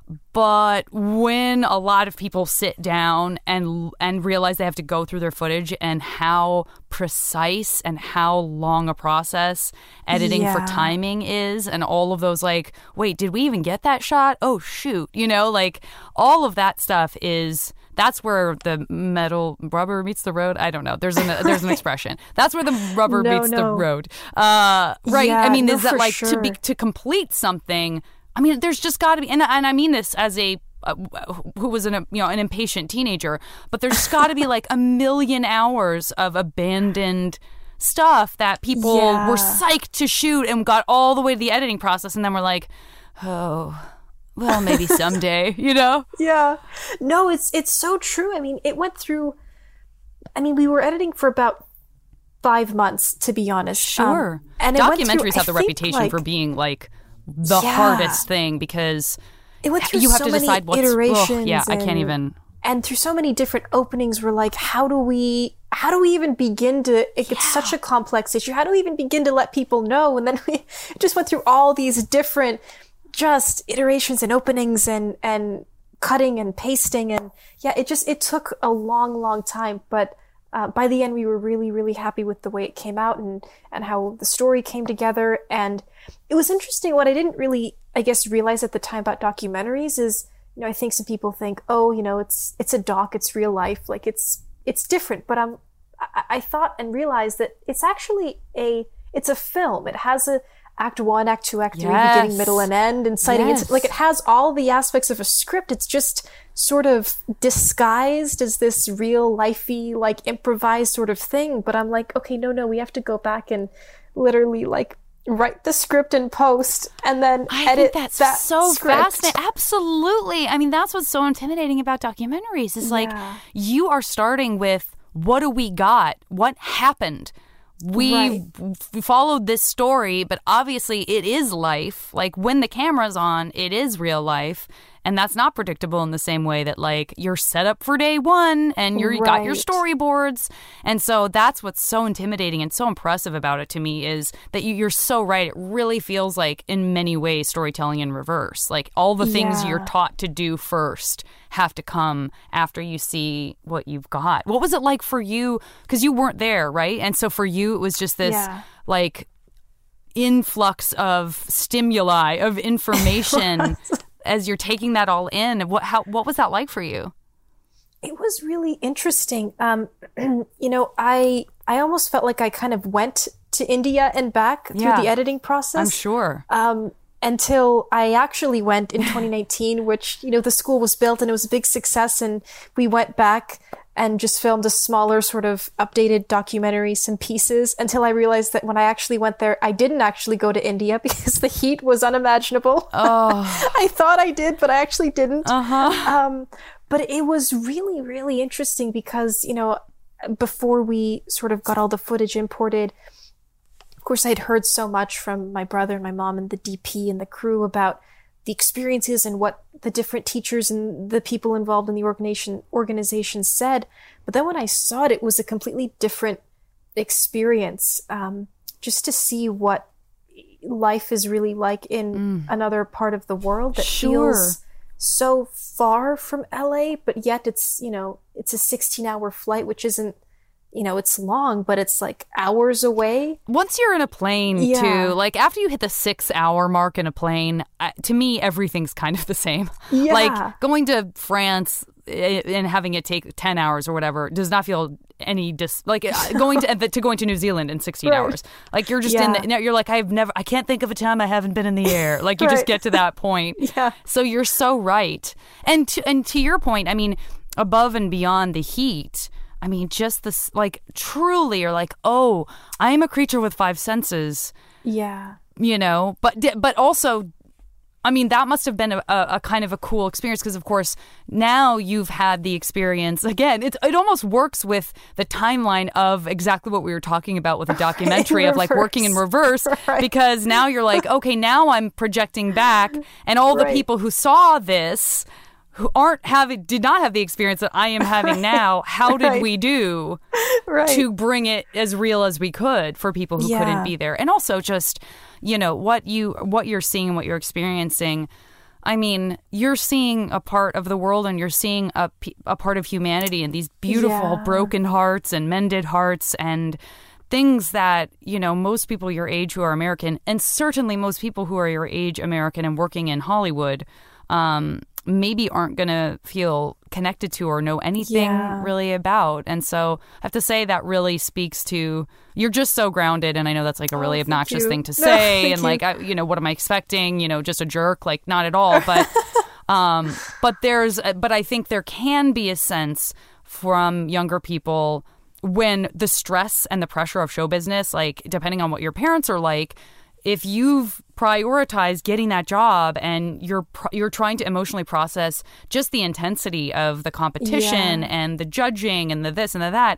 [SPEAKER 1] But when a lot of people sit down and and realize they have to go through their footage and how precise and how long a process editing
[SPEAKER 2] Yeah.
[SPEAKER 1] for timing is, and all of those, like, wait, did we even get that shot? Oh, shoot. You know, like, all of that stuff is... That's where the metal rubber meets the road. I don't know. There's an there's an expression. That's where the rubber
[SPEAKER 2] No,
[SPEAKER 1] meets the
[SPEAKER 2] no.
[SPEAKER 1] road. Uh, right.
[SPEAKER 2] Yeah,
[SPEAKER 1] I mean,
[SPEAKER 2] no,
[SPEAKER 1] is that
[SPEAKER 2] for
[SPEAKER 1] like to be
[SPEAKER 2] sure.
[SPEAKER 1] to complete something? I mean, there's just got to be, and and I mean this as a uh, who was an you know an impatient teenager, but there's got to be like a million hours of abandoned stuff that people
[SPEAKER 2] Yeah.
[SPEAKER 1] were psyched to shoot and got all the way to the editing process, and then we're like, oh. Well, maybe someday, you know?
[SPEAKER 2] Yeah. No, it's it's so true. I mean, it went through I mean, we were editing for about five months, to be honest.
[SPEAKER 1] Sure.
[SPEAKER 2] Um, and it went through,
[SPEAKER 1] Documentaries
[SPEAKER 2] I
[SPEAKER 1] have the
[SPEAKER 2] think,
[SPEAKER 1] reputation
[SPEAKER 2] like,
[SPEAKER 1] for being like the
[SPEAKER 2] Yeah.
[SPEAKER 1] hardest thing because
[SPEAKER 2] it went through
[SPEAKER 1] you have
[SPEAKER 2] so
[SPEAKER 1] to
[SPEAKER 2] many
[SPEAKER 1] decide what's
[SPEAKER 2] iterations.
[SPEAKER 1] ugh, yeah, I can't
[SPEAKER 2] and-
[SPEAKER 1] even.
[SPEAKER 2] And through so many different openings, we're like, how do we, how do we even begin to, it, it's such a complex issue. How do we even begin to let people know? And then we just went through all these different just iterations and openings and, and cutting and pasting. And yeah, it just, it took a long, long time. But uh, by the end, we were really, really happy with the way it came out and, and how the story came together. And it was interesting. What I didn't really, I guess, realize at the time about documentaries is, you know, I think some people think, oh, you know, it's it's a doc, it's real life, like it's it's different. But I'm, I, I thought and realized that it's actually a it's a film. It has a act one, act two, act three,
[SPEAKER 1] Yes.
[SPEAKER 2] beginning, middle, and end, and citing.
[SPEAKER 1] Yes.
[SPEAKER 2] It's like it has all the aspects of a script. It's just sort of disguised as this real lifey, like improvised sort of thing. But I'm like, okay, no, no, we have to go back and literally like write the script in post and then
[SPEAKER 1] I
[SPEAKER 2] edit
[SPEAKER 1] think that's
[SPEAKER 2] that
[SPEAKER 1] so
[SPEAKER 2] script.
[SPEAKER 1] fascinating. Absolutely. I mean, that's what's so intimidating about documentaries is like
[SPEAKER 2] Yeah.
[SPEAKER 1] you are starting with what do we got? What happened? We
[SPEAKER 2] Right.
[SPEAKER 1] f- followed this story, but obviously it is life. Like when the camera's on, it is real life. And that's not predictable in the same way that like you're set up for day one and you're, you got your
[SPEAKER 2] Right.
[SPEAKER 1] storyboards. And so that's what's so intimidating and so impressive about it to me is that you, you're so right. It really feels like in many ways storytelling in reverse. Like all the things
[SPEAKER 2] Yeah.
[SPEAKER 1] you're taught to do first have to come after you see what you've got. What was it like for you? Because you weren't there, right? And so for you, it was just this
[SPEAKER 2] Yeah.
[SPEAKER 1] like influx of stimuli, of information as you're taking that all in. What how what was that like for you?
[SPEAKER 2] It was really interesting. Um, you know, I I almost felt like I kind of went to India and back through
[SPEAKER 1] Yeah.
[SPEAKER 2] the editing process.
[SPEAKER 1] I'm sure.
[SPEAKER 2] Um, until I actually went in twenty nineteen, which, you know, the school was built and it was a big success. And we went back and just filmed a smaller sort of updated documentary, some pieces, until I realized that when I actually went there, I didn't actually go to India because the heat was unimaginable.
[SPEAKER 1] Oh.
[SPEAKER 2] I thought I did, but I actually didn't.
[SPEAKER 1] Uh-huh.
[SPEAKER 2] Um, but it was really, really interesting because, you know, before we sort of got all the footage imported, of course, I'd heard so much from my brother and my mom and the D P and the crew about the experiences and what the different teachers and the people involved in the organization organization said. But then when I saw it, it was a completely different experience. Um, just to see what life is really like in another part of the world that
[SPEAKER 1] Sure.
[SPEAKER 2] feels so far from L A, but yet it's, you know, it's a sixteen hour flight, which isn't, you know, it's long, but it's like hours away.
[SPEAKER 1] Once you're in a plane,
[SPEAKER 2] Yeah.
[SPEAKER 1] too, like after you hit the six hour mark in a plane, uh, to me, everything's kind of the same.
[SPEAKER 2] Yeah.
[SPEAKER 1] Like going to France eh, and having it take ten hours or whatever does not feel any dis like uh, going to to going to New Zealand in sixteen
[SPEAKER 2] Right.
[SPEAKER 1] hours. Like you're just in
[SPEAKER 2] Yeah.
[SPEAKER 1] the, now you're like, I've never, I can't think of a time I haven't been in the air. Like you just
[SPEAKER 2] Right.
[SPEAKER 1] get to that point.
[SPEAKER 2] Yeah.
[SPEAKER 1] So you're so right. And to, and to your point, I mean, above and beyond the heat, I mean, just this, like, truly, you're like, oh, I am a creature with five senses,
[SPEAKER 2] Yeah.
[SPEAKER 1] you know, but but also, I mean, that must have been a, a, a kind of a cool experience because, of course, now you've had the experience. Again, it, it almost works with the timeline of exactly what we were talking about with a documentary of like working in reverse
[SPEAKER 2] Right.
[SPEAKER 1] because now you're like, okay, now I'm projecting back and all the
[SPEAKER 2] Right.
[SPEAKER 1] people who saw this who aren't having, did not have the experience that I am having now, how did
[SPEAKER 2] Right.
[SPEAKER 1] we do
[SPEAKER 2] Right.
[SPEAKER 1] to bring it as real as we could for people who
[SPEAKER 2] Yeah.
[SPEAKER 1] couldn't be there? And also just, you know, what you what you're seeing, what you're experiencing. I mean, you're seeing a part of the world and you're seeing a, a part of humanity and these beautiful
[SPEAKER 2] Yeah.
[SPEAKER 1] broken hearts and mended hearts and things that, you know, most people your age who are American, and certainly most people who are your age American and working in Hollywood, um, maybe aren't going to feel connected to or know anything
[SPEAKER 2] Yeah.
[SPEAKER 1] really about. And so I have to say that really speaks to, you're just so grounded. And I know that's like a really
[SPEAKER 2] Oh, thank
[SPEAKER 1] obnoxious
[SPEAKER 2] you.
[SPEAKER 1] thing to
[SPEAKER 2] No,
[SPEAKER 1] say.
[SPEAKER 2] thank
[SPEAKER 1] and
[SPEAKER 2] you.
[SPEAKER 1] like, I, you know, what am I expecting? You know, just a jerk? Like, not at all. But, um, but there's, but I think there can be a sense from younger people when the stress and the pressure of show business, like depending on what your parents are like, if you've prioritized getting that job and you're pr- you're trying to emotionally process just the intensity of the competition
[SPEAKER 2] Yeah.
[SPEAKER 1] and the judging and the this and the that,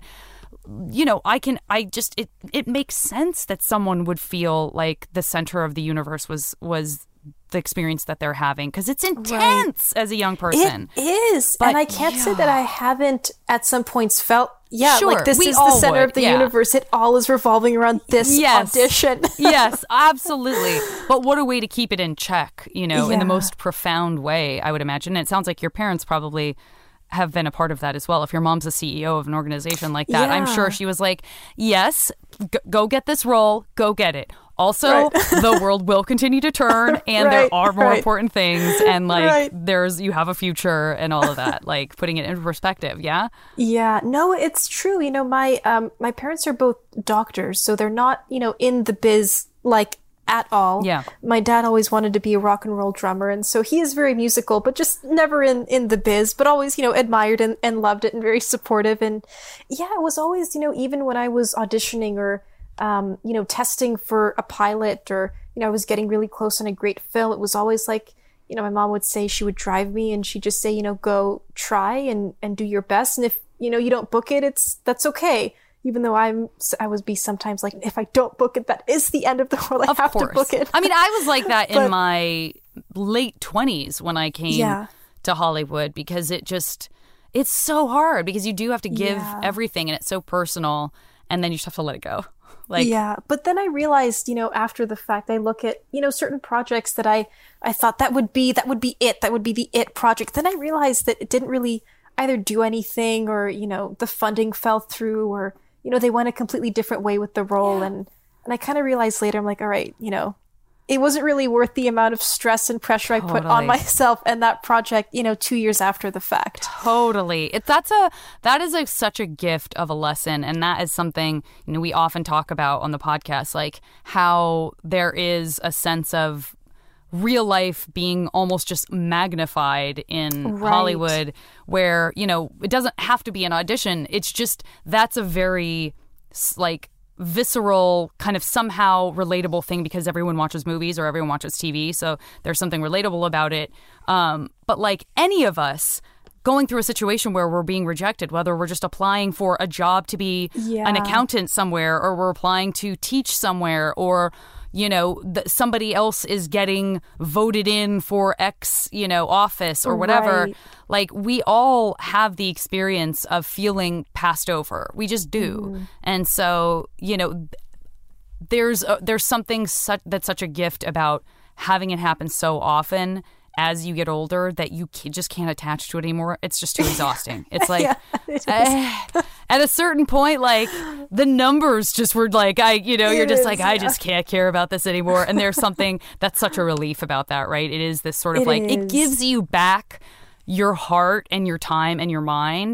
[SPEAKER 1] you know, I can I just it it makes sense that someone would feel like the center of the universe was was the experience that they're having, because it's intense as a young person.
[SPEAKER 2] It is.
[SPEAKER 1] But,
[SPEAKER 2] and I can't say that I haven't at some points felt, yeah,
[SPEAKER 1] Sure,
[SPEAKER 2] like this
[SPEAKER 1] we
[SPEAKER 2] is the
[SPEAKER 1] all
[SPEAKER 2] center
[SPEAKER 1] would,
[SPEAKER 2] of the
[SPEAKER 1] yeah.
[SPEAKER 2] universe. It all is revolving around this
[SPEAKER 1] Yes.
[SPEAKER 2] audition.
[SPEAKER 1] Yes, absolutely. But what a way to keep it in check, you know, in the
[SPEAKER 2] Yeah.
[SPEAKER 1] most profound way, I would imagine. And it sounds like your parents probably have been a part of that as well. If your mom's a C E O of an organization like that, I'm
[SPEAKER 2] Yeah.
[SPEAKER 1] sure she was like, yes, g- go get this role, go get it. Also,
[SPEAKER 2] Right.
[SPEAKER 1] the world will continue to turn and
[SPEAKER 2] Right,
[SPEAKER 1] there are more
[SPEAKER 2] right.
[SPEAKER 1] important things. And like,
[SPEAKER 2] Right.
[SPEAKER 1] there's, you have a future and all of that, like putting it into perspective. Yeah.
[SPEAKER 2] Yeah, no, it's true. You know, my um my parents are both doctors, so they're not, you know, in the biz like at all.
[SPEAKER 1] Yeah.
[SPEAKER 2] My dad always wanted to be a rock and roll drummer, and so he is very musical, but just never in in the biz, but always, you know, admired and, and loved it and very supportive. And yeah, it was always, you know, even when I was auditioning or um, you know, testing for a pilot, or, you know, I was getting really close on a great film, it was always like, you know, my mom would say, she would drive me and she'd just say, you know, go try and, and do your best. And if, you know, you don't book it, it's, that's okay. Even though I'm, I would be sometimes like, if I don't book it, that is the end of the world. I
[SPEAKER 1] Of
[SPEAKER 2] have
[SPEAKER 1] course.
[SPEAKER 2] to book it.
[SPEAKER 1] I mean, I was like that in
[SPEAKER 2] But-
[SPEAKER 1] my late twenties when I came
[SPEAKER 2] Yeah.
[SPEAKER 1] to Hollywood, because it just, it's so hard because you do have to give
[SPEAKER 2] Yeah.
[SPEAKER 1] everything and it's so personal, and then you just have to let it go. Like,
[SPEAKER 2] yeah, but then I realized, you know, after the fact, I look at, you know, certain projects that I, I thought that would be, that would be it, that would be the it project. Then I realized that it didn't really either do anything, or, you know, the funding fell through, or, you know, they went a completely different way with the role. And, and I kind of realized later, I'm like, all right, you know, it wasn't really worth the amount of stress and pressure I put
[SPEAKER 1] Totally.
[SPEAKER 2] on myself and that project, you know, two years after the fact.
[SPEAKER 1] Totally. It, that's a that is a, such a gift of a lesson, and that is something, you know, we often talk about on the podcast, like how there is a sense of real life being almost just magnified in
[SPEAKER 2] Right.
[SPEAKER 1] Hollywood, where, you know, it doesn't have to be an audition. It's just, that's a very s- like visceral, kind of somehow relatable thing, because everyone watches movies or everyone watches T V, so there's something relatable about it. Um, but like any of us going through a situation where we're being rejected, whether we're just applying for a job to be
[SPEAKER 2] Yeah.
[SPEAKER 1] an accountant somewhere, or we're applying to teach somewhere, or, you know, th- somebody else is getting voted in for X, you know, office or whatever.
[SPEAKER 2] Right.
[SPEAKER 1] Like, we all have the experience of feeling passed over. We just do.
[SPEAKER 2] Mm.
[SPEAKER 1] And so, you know, th- there's a, there's something such that's such a gift about having it happen so often as you get older that you ca- just can't attach to it anymore. It's just too exhausting. It's like,
[SPEAKER 2] Yeah, it is.
[SPEAKER 1] eh, at a certain point, like, the numbers just were like, I, you know, you're
[SPEAKER 2] It
[SPEAKER 1] just
[SPEAKER 2] is,
[SPEAKER 1] like, I
[SPEAKER 2] yeah.
[SPEAKER 1] just can't care about this anymore. And there's something that's such a relief about that, right? It is this sort of
[SPEAKER 2] It
[SPEAKER 1] like, it
[SPEAKER 2] is.
[SPEAKER 1] gives you back your heart and your time and your mind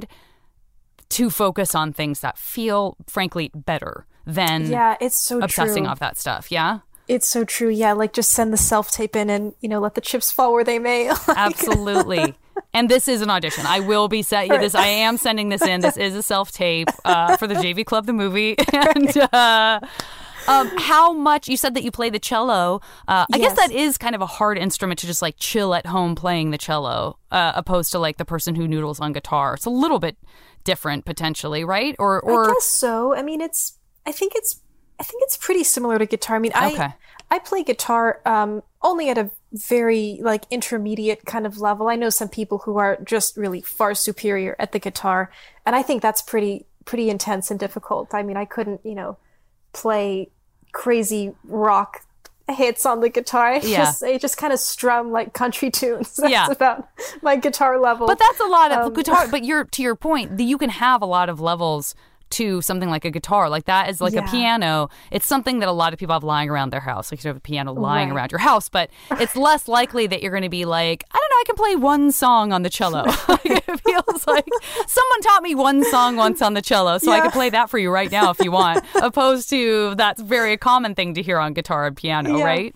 [SPEAKER 1] to focus on things that feel, frankly, better than
[SPEAKER 2] Yeah, it's so
[SPEAKER 1] obsessing
[SPEAKER 2] true.
[SPEAKER 1] off that stuff. Yeah.
[SPEAKER 2] It's so true. Yeah, like just send the self-tape in and, you know, let the chips fall where they may.
[SPEAKER 1] Absolutely. And this is an audition. I will be set this. I am sending this in. This is a self tape uh, for the J V Club, the movie. And uh, um, how much you said that you play the cello? Uh, I guess
[SPEAKER 2] Yes.
[SPEAKER 1] that is kind of a hard instrument to just like chill at home playing the cello, uh, opposed to like the person who noodles on guitar. It's a little bit different potentially, right? Or or
[SPEAKER 2] I guess so. I mean, it's. I think it's. I think it's pretty similar to guitar. I mean, I
[SPEAKER 1] Okay.
[SPEAKER 2] I play guitar um, only at a very like intermediate kind of level. I know some people who are just really far superior at the guitar, and I think that's pretty pretty intense and difficult. I mean, I couldn't, you know, play crazy rock hits on the guitar. I
[SPEAKER 1] Yeah.
[SPEAKER 2] just I just kind of strum like country tunes. That's
[SPEAKER 1] Yeah.
[SPEAKER 2] about my guitar level.
[SPEAKER 1] But that's a lot of
[SPEAKER 2] Um,
[SPEAKER 1] guitar. But you're to your point, the, you can have a lot of levels to something like a guitar. Like that is like
[SPEAKER 2] Yeah.
[SPEAKER 1] a piano. It's something that a lot of people have lying around their house. Like you have a piano lying
[SPEAKER 2] Right.
[SPEAKER 1] around your house, but it's less likely that you're going to be like, I don't know, I can play one song on the cello. Like, it feels like someone taught me one song once on the cello, so I
[SPEAKER 2] Yeah.
[SPEAKER 1] can play that for you right now if you want. Opposed to that's very common thing to hear on guitar and piano,
[SPEAKER 2] Yeah.
[SPEAKER 1] right?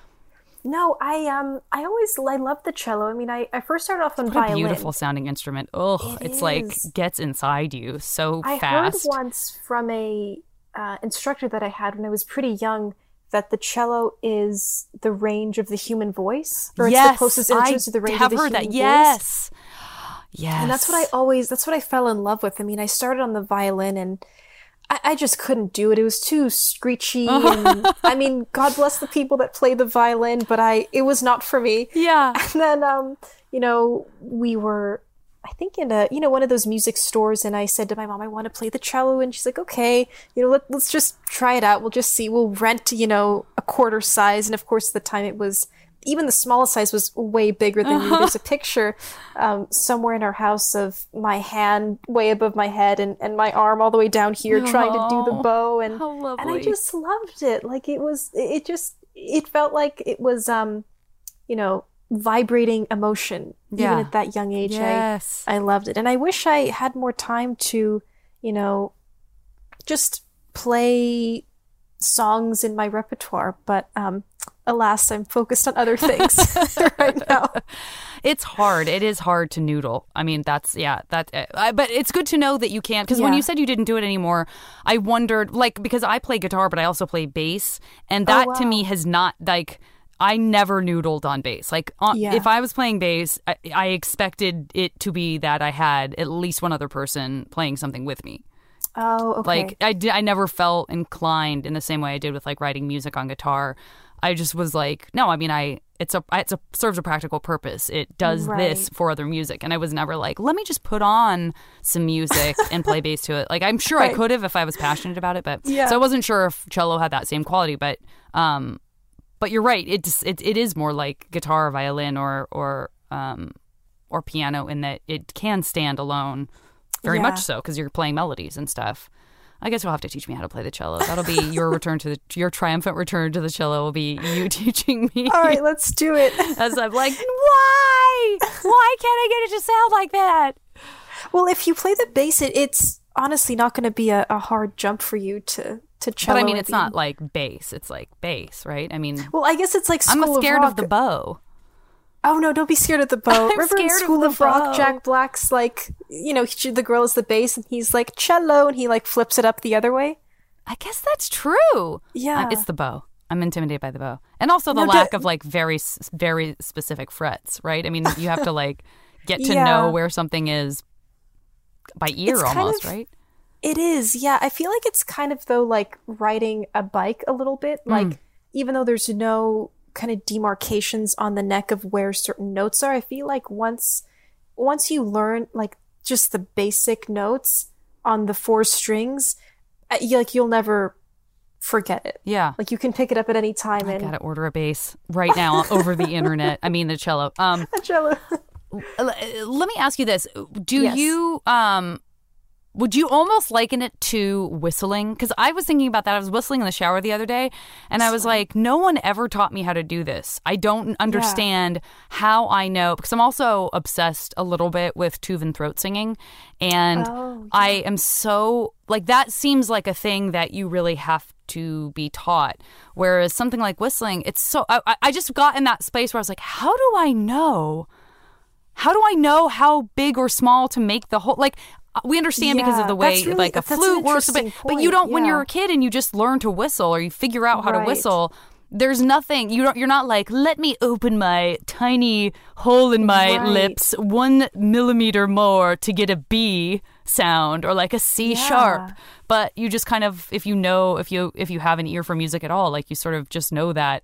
[SPEAKER 2] No, I um I always I love the cello. I mean, I, I first started off on
[SPEAKER 1] What a
[SPEAKER 2] violin.
[SPEAKER 1] beautiful sounding instrument. Oh,
[SPEAKER 2] It
[SPEAKER 1] it's like
[SPEAKER 2] is.
[SPEAKER 1] gets inside you so
[SPEAKER 2] I
[SPEAKER 1] fast.
[SPEAKER 2] heard once from a uh, instructor that I had when I was pretty young that the cello is the range of the human voice, or
[SPEAKER 1] yes,
[SPEAKER 2] it's the closest instrument to the range
[SPEAKER 1] have
[SPEAKER 2] of the
[SPEAKER 1] heard
[SPEAKER 2] human
[SPEAKER 1] that.
[SPEAKER 2] voice.
[SPEAKER 1] Yes, yes,
[SPEAKER 2] And that's what I always, that's what I fell in love with. I mean, I started on the violin and I, I just couldn't do it. It was too screechy. And I mean, God bless the people that play the violin, but I, it was not for me.
[SPEAKER 1] Yeah,
[SPEAKER 2] And then, um, you know, we were, I think in a, you know, one of those music stores, and I said to my mom, I want to play the cello. And she's like, okay, you know, let, let's just try it out. We'll just see. We'll rent, you know, a quarter size. And of course, at the time it was, even the smallest size was way bigger than me. There's a picture um, somewhere in our house of my hand way above my head and, and my arm all the way down here trying to do the
[SPEAKER 1] Oh,
[SPEAKER 2] bow. And,
[SPEAKER 1] how
[SPEAKER 2] and I
[SPEAKER 1] lovely.
[SPEAKER 2] just loved it. Like it was, it just, it felt like it was, um, you know, vibrating emotion.
[SPEAKER 1] Yeah.
[SPEAKER 2] Even at that young age.
[SPEAKER 1] Yes.
[SPEAKER 2] I, I loved it. And I wish I had more time to, you know, just play songs in my repertoire. But um, alas, I'm focused on other things right now.
[SPEAKER 1] It's hard. It is hard to noodle. I mean, that's, yeah, that, uh, but it's good to know that you can. Because when
[SPEAKER 2] Yeah.
[SPEAKER 1] you said you didn't do it anymore, I wondered, like, because I play guitar, but I also play bass. And that to
[SPEAKER 2] wow.
[SPEAKER 1] me has not, like, I never noodled on bass. Like, on,
[SPEAKER 2] Yeah.
[SPEAKER 1] if I was playing bass, I, I expected it to be that I had at least one other person playing something with me.
[SPEAKER 2] Oh, okay.
[SPEAKER 1] Like, I, di- I never felt inclined in the same way I did with, like, writing music on guitar. I just was like, no, I mean, I it's a it's a serves a practical purpose. It does this
[SPEAKER 2] Right.
[SPEAKER 1] for other music, and I was never like, let me just put on some music and play bass to it. Like, I'm sure I
[SPEAKER 2] Right.
[SPEAKER 1] could have if I was passionate about it, but
[SPEAKER 2] Yeah.
[SPEAKER 1] so I wasn't sure if cello had that same quality. But um, but you're right. It just, it it is more like guitar, or violin, or or um or piano in that it can stand alone, very
[SPEAKER 2] Yeah.
[SPEAKER 1] much so, because you're playing melodies and stuff. I guess you'll have to teach me how to play the cello. That'll be your return to the your triumphant return to the cello. Will be you teaching me.
[SPEAKER 2] All right, let's do it.
[SPEAKER 1] As I'm like, why? Why can't I get it to sound like that?
[SPEAKER 2] Well, if you play the bass, it, it's honestly not going to be a, a hard jump for you to to cello.
[SPEAKER 1] But I mean, it's
[SPEAKER 2] mean.
[SPEAKER 1] not like bass. It's like bass, right? I mean,
[SPEAKER 2] Well, I guess it's like
[SPEAKER 1] I'm
[SPEAKER 2] School
[SPEAKER 1] scared
[SPEAKER 2] of,
[SPEAKER 1] of the
[SPEAKER 2] Rock.
[SPEAKER 1] bow.
[SPEAKER 2] Oh no, don't be scared of the bow.
[SPEAKER 1] I'm
[SPEAKER 2] Remember in
[SPEAKER 1] scared of
[SPEAKER 2] School
[SPEAKER 1] the
[SPEAKER 2] of, Rock,
[SPEAKER 1] bow.
[SPEAKER 2] Jack Black's like, you know, he, the girl is the bass and he's like cello and he like flips it up the other way.
[SPEAKER 1] I guess that's true.
[SPEAKER 2] Yeah.
[SPEAKER 1] Uh, it's the bow. I'm intimidated by the bow, and also the
[SPEAKER 2] No,
[SPEAKER 1] lack
[SPEAKER 2] the-
[SPEAKER 1] of like very s- very specific frets, right? I mean, you have to like get to
[SPEAKER 2] Yeah.
[SPEAKER 1] know where something is by ear
[SPEAKER 2] It's kind
[SPEAKER 1] almost,
[SPEAKER 2] of-
[SPEAKER 1] right?
[SPEAKER 2] It is, yeah. I feel like it's kind of though like riding a bike a little bit.
[SPEAKER 1] Mm.
[SPEAKER 2] Like even though there's no kind of demarcations on the neck of where certain notes are, I feel like once once you learn like just the basic notes on the four strings, uh, you like you'll never forget it.
[SPEAKER 1] Yeah.
[SPEAKER 2] Like you can pick it up at any time
[SPEAKER 1] I
[SPEAKER 2] and
[SPEAKER 1] gotta order a bass right now over the internet. I mean, the cello. Um,
[SPEAKER 2] cello.
[SPEAKER 1] l- let me ask you this: Do
[SPEAKER 2] Yes.
[SPEAKER 1] you um, would you almost liken it to whistling? Because I was thinking about that. I was whistling in the shower the other day, and I was like, no one ever taught me how to do this. I don't understand how I know, because I'm also obsessed a little bit with Tuvan throat singing, and
[SPEAKER 2] Oh,
[SPEAKER 1] I am so like that seems like a thing that you really have to be taught. Whereas something like whistling, it's so I, I- I just got in that space where I was like, how do I know? How do I know how big or small to make the whole like? We understand because
[SPEAKER 2] Yeah,
[SPEAKER 1] of the way
[SPEAKER 2] that's really-
[SPEAKER 1] like a
[SPEAKER 2] that's an
[SPEAKER 1] flute works, but,
[SPEAKER 2] interesting
[SPEAKER 1] but you
[SPEAKER 2] point,
[SPEAKER 1] don't when
[SPEAKER 2] yeah.
[SPEAKER 1] you're a kid and you just learn to whistle or you figure out how to
[SPEAKER 2] Right.
[SPEAKER 1] whistle. There's nothing you don't. You're not like, let me open my tiny hole in my
[SPEAKER 2] Right.
[SPEAKER 1] lips one millimeter more to get a B sound or like a C
[SPEAKER 2] Yeah.
[SPEAKER 1] sharp. But you just kind of, if you know, if you if you have an ear for music at all, like you sort of just know that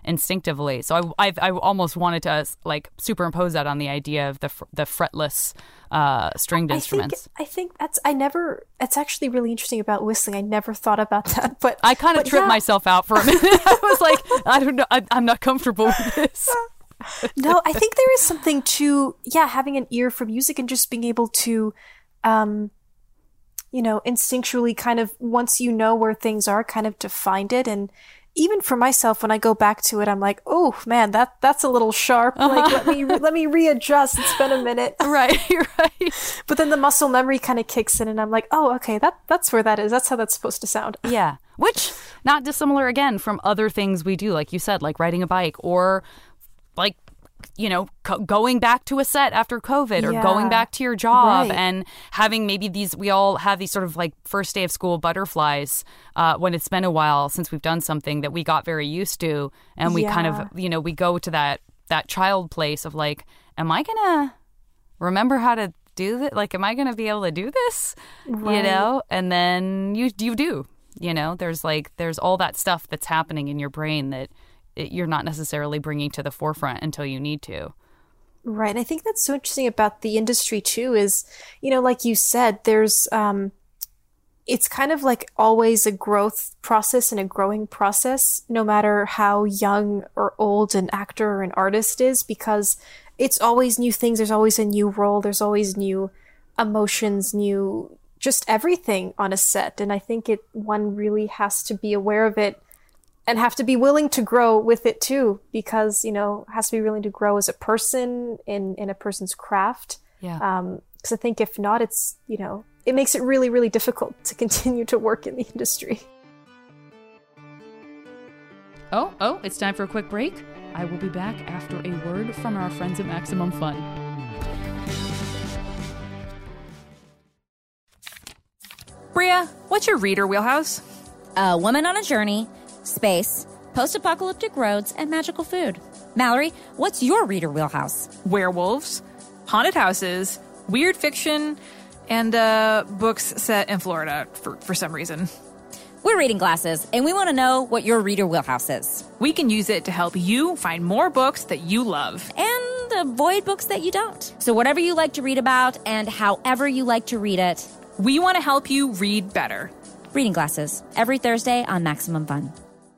[SPEAKER 1] instinctively. So I, I've, I almost wanted to like superimpose that on the idea of the fr- the fretless uh, stringed
[SPEAKER 2] I
[SPEAKER 1] instruments.
[SPEAKER 2] Think, I think that's I never. It's actually really interesting about whistling. I never thought about that, but
[SPEAKER 1] I kind of
[SPEAKER 2] but
[SPEAKER 1] tripped
[SPEAKER 2] yeah.
[SPEAKER 1] myself out for a minute. I was like, I don't know, I, I'm not comfortable with this.
[SPEAKER 2] No, I think there is something to yeah having an ear for music and just being able to, um, you know, instinctually kind of once you know where things are, kind of to find it. And even for myself, when I go back to it, I'm like, oh man, that that's a little sharp.
[SPEAKER 1] Uh-huh.
[SPEAKER 2] Like let me let me readjust. It's been a minute.
[SPEAKER 1] Right, right.
[SPEAKER 2] But then the muscle memory kind of kicks in, and I'm like, oh, okay, that that's where that is. That's how that's supposed to sound.
[SPEAKER 1] Yeah, which not dissimilar again from other things we do, like you said, like riding a bike or like, you know, co- going back to a set after COVID or
[SPEAKER 2] Yeah.
[SPEAKER 1] going back to your job
[SPEAKER 2] Right.
[SPEAKER 1] and having maybe these, we all have these sort of like first day of school butterflies uh, when it's been a while since we've done something that we got very used to. And we kind
[SPEAKER 2] Yeah.
[SPEAKER 1] of, you know, we go to that, that child place of like, am I going to remember how to do this? Like, am I going to be able to do this? You
[SPEAKER 2] Right.
[SPEAKER 1] know, and then you, you do, you know, there's like, there's all that stuff that's happening in your brain that it, you're not necessarily bringing to the forefront until you need to.
[SPEAKER 2] Right. And I think that's so interesting about the industry too is, you know, like you said, there's, um, it's kind of like always a growth process and a growing process, no matter how young or old an actor or an artist is, because it's always new things. There's always a new role. There's always new emotions, new, just everything on a set. And I think it, one really has to be aware of it and have to be willing to grow with it too, because, you know, has to be willing to grow as a person in, in a person's craft.
[SPEAKER 1] Yeah.
[SPEAKER 2] Um, because I think if not, it's, you know, it makes it really, really difficult to continue to work in the industry.
[SPEAKER 1] Oh, oh, it's time for a quick break. I will be back after a word from our friends at Maximum Fun.
[SPEAKER 6] Bria, what's your reader wheelhouse?
[SPEAKER 7] A woman on a journey, space, post-apocalyptic roads, and magical food. Mallory, what's your reader wheelhouse?
[SPEAKER 6] Werewolves, haunted houses, weird fiction, and uh, books set in Florida for, for some reason.
[SPEAKER 7] We're Reading Glasses, and we want to know what your reader wheelhouse is.
[SPEAKER 6] We can use it to help you find more books that you love.
[SPEAKER 7] And avoid books that you don't. So whatever you like to read about and however you like to read it,
[SPEAKER 6] we want to help you read better.
[SPEAKER 7] Reading Glasses, every Thursday on Maximum Fun.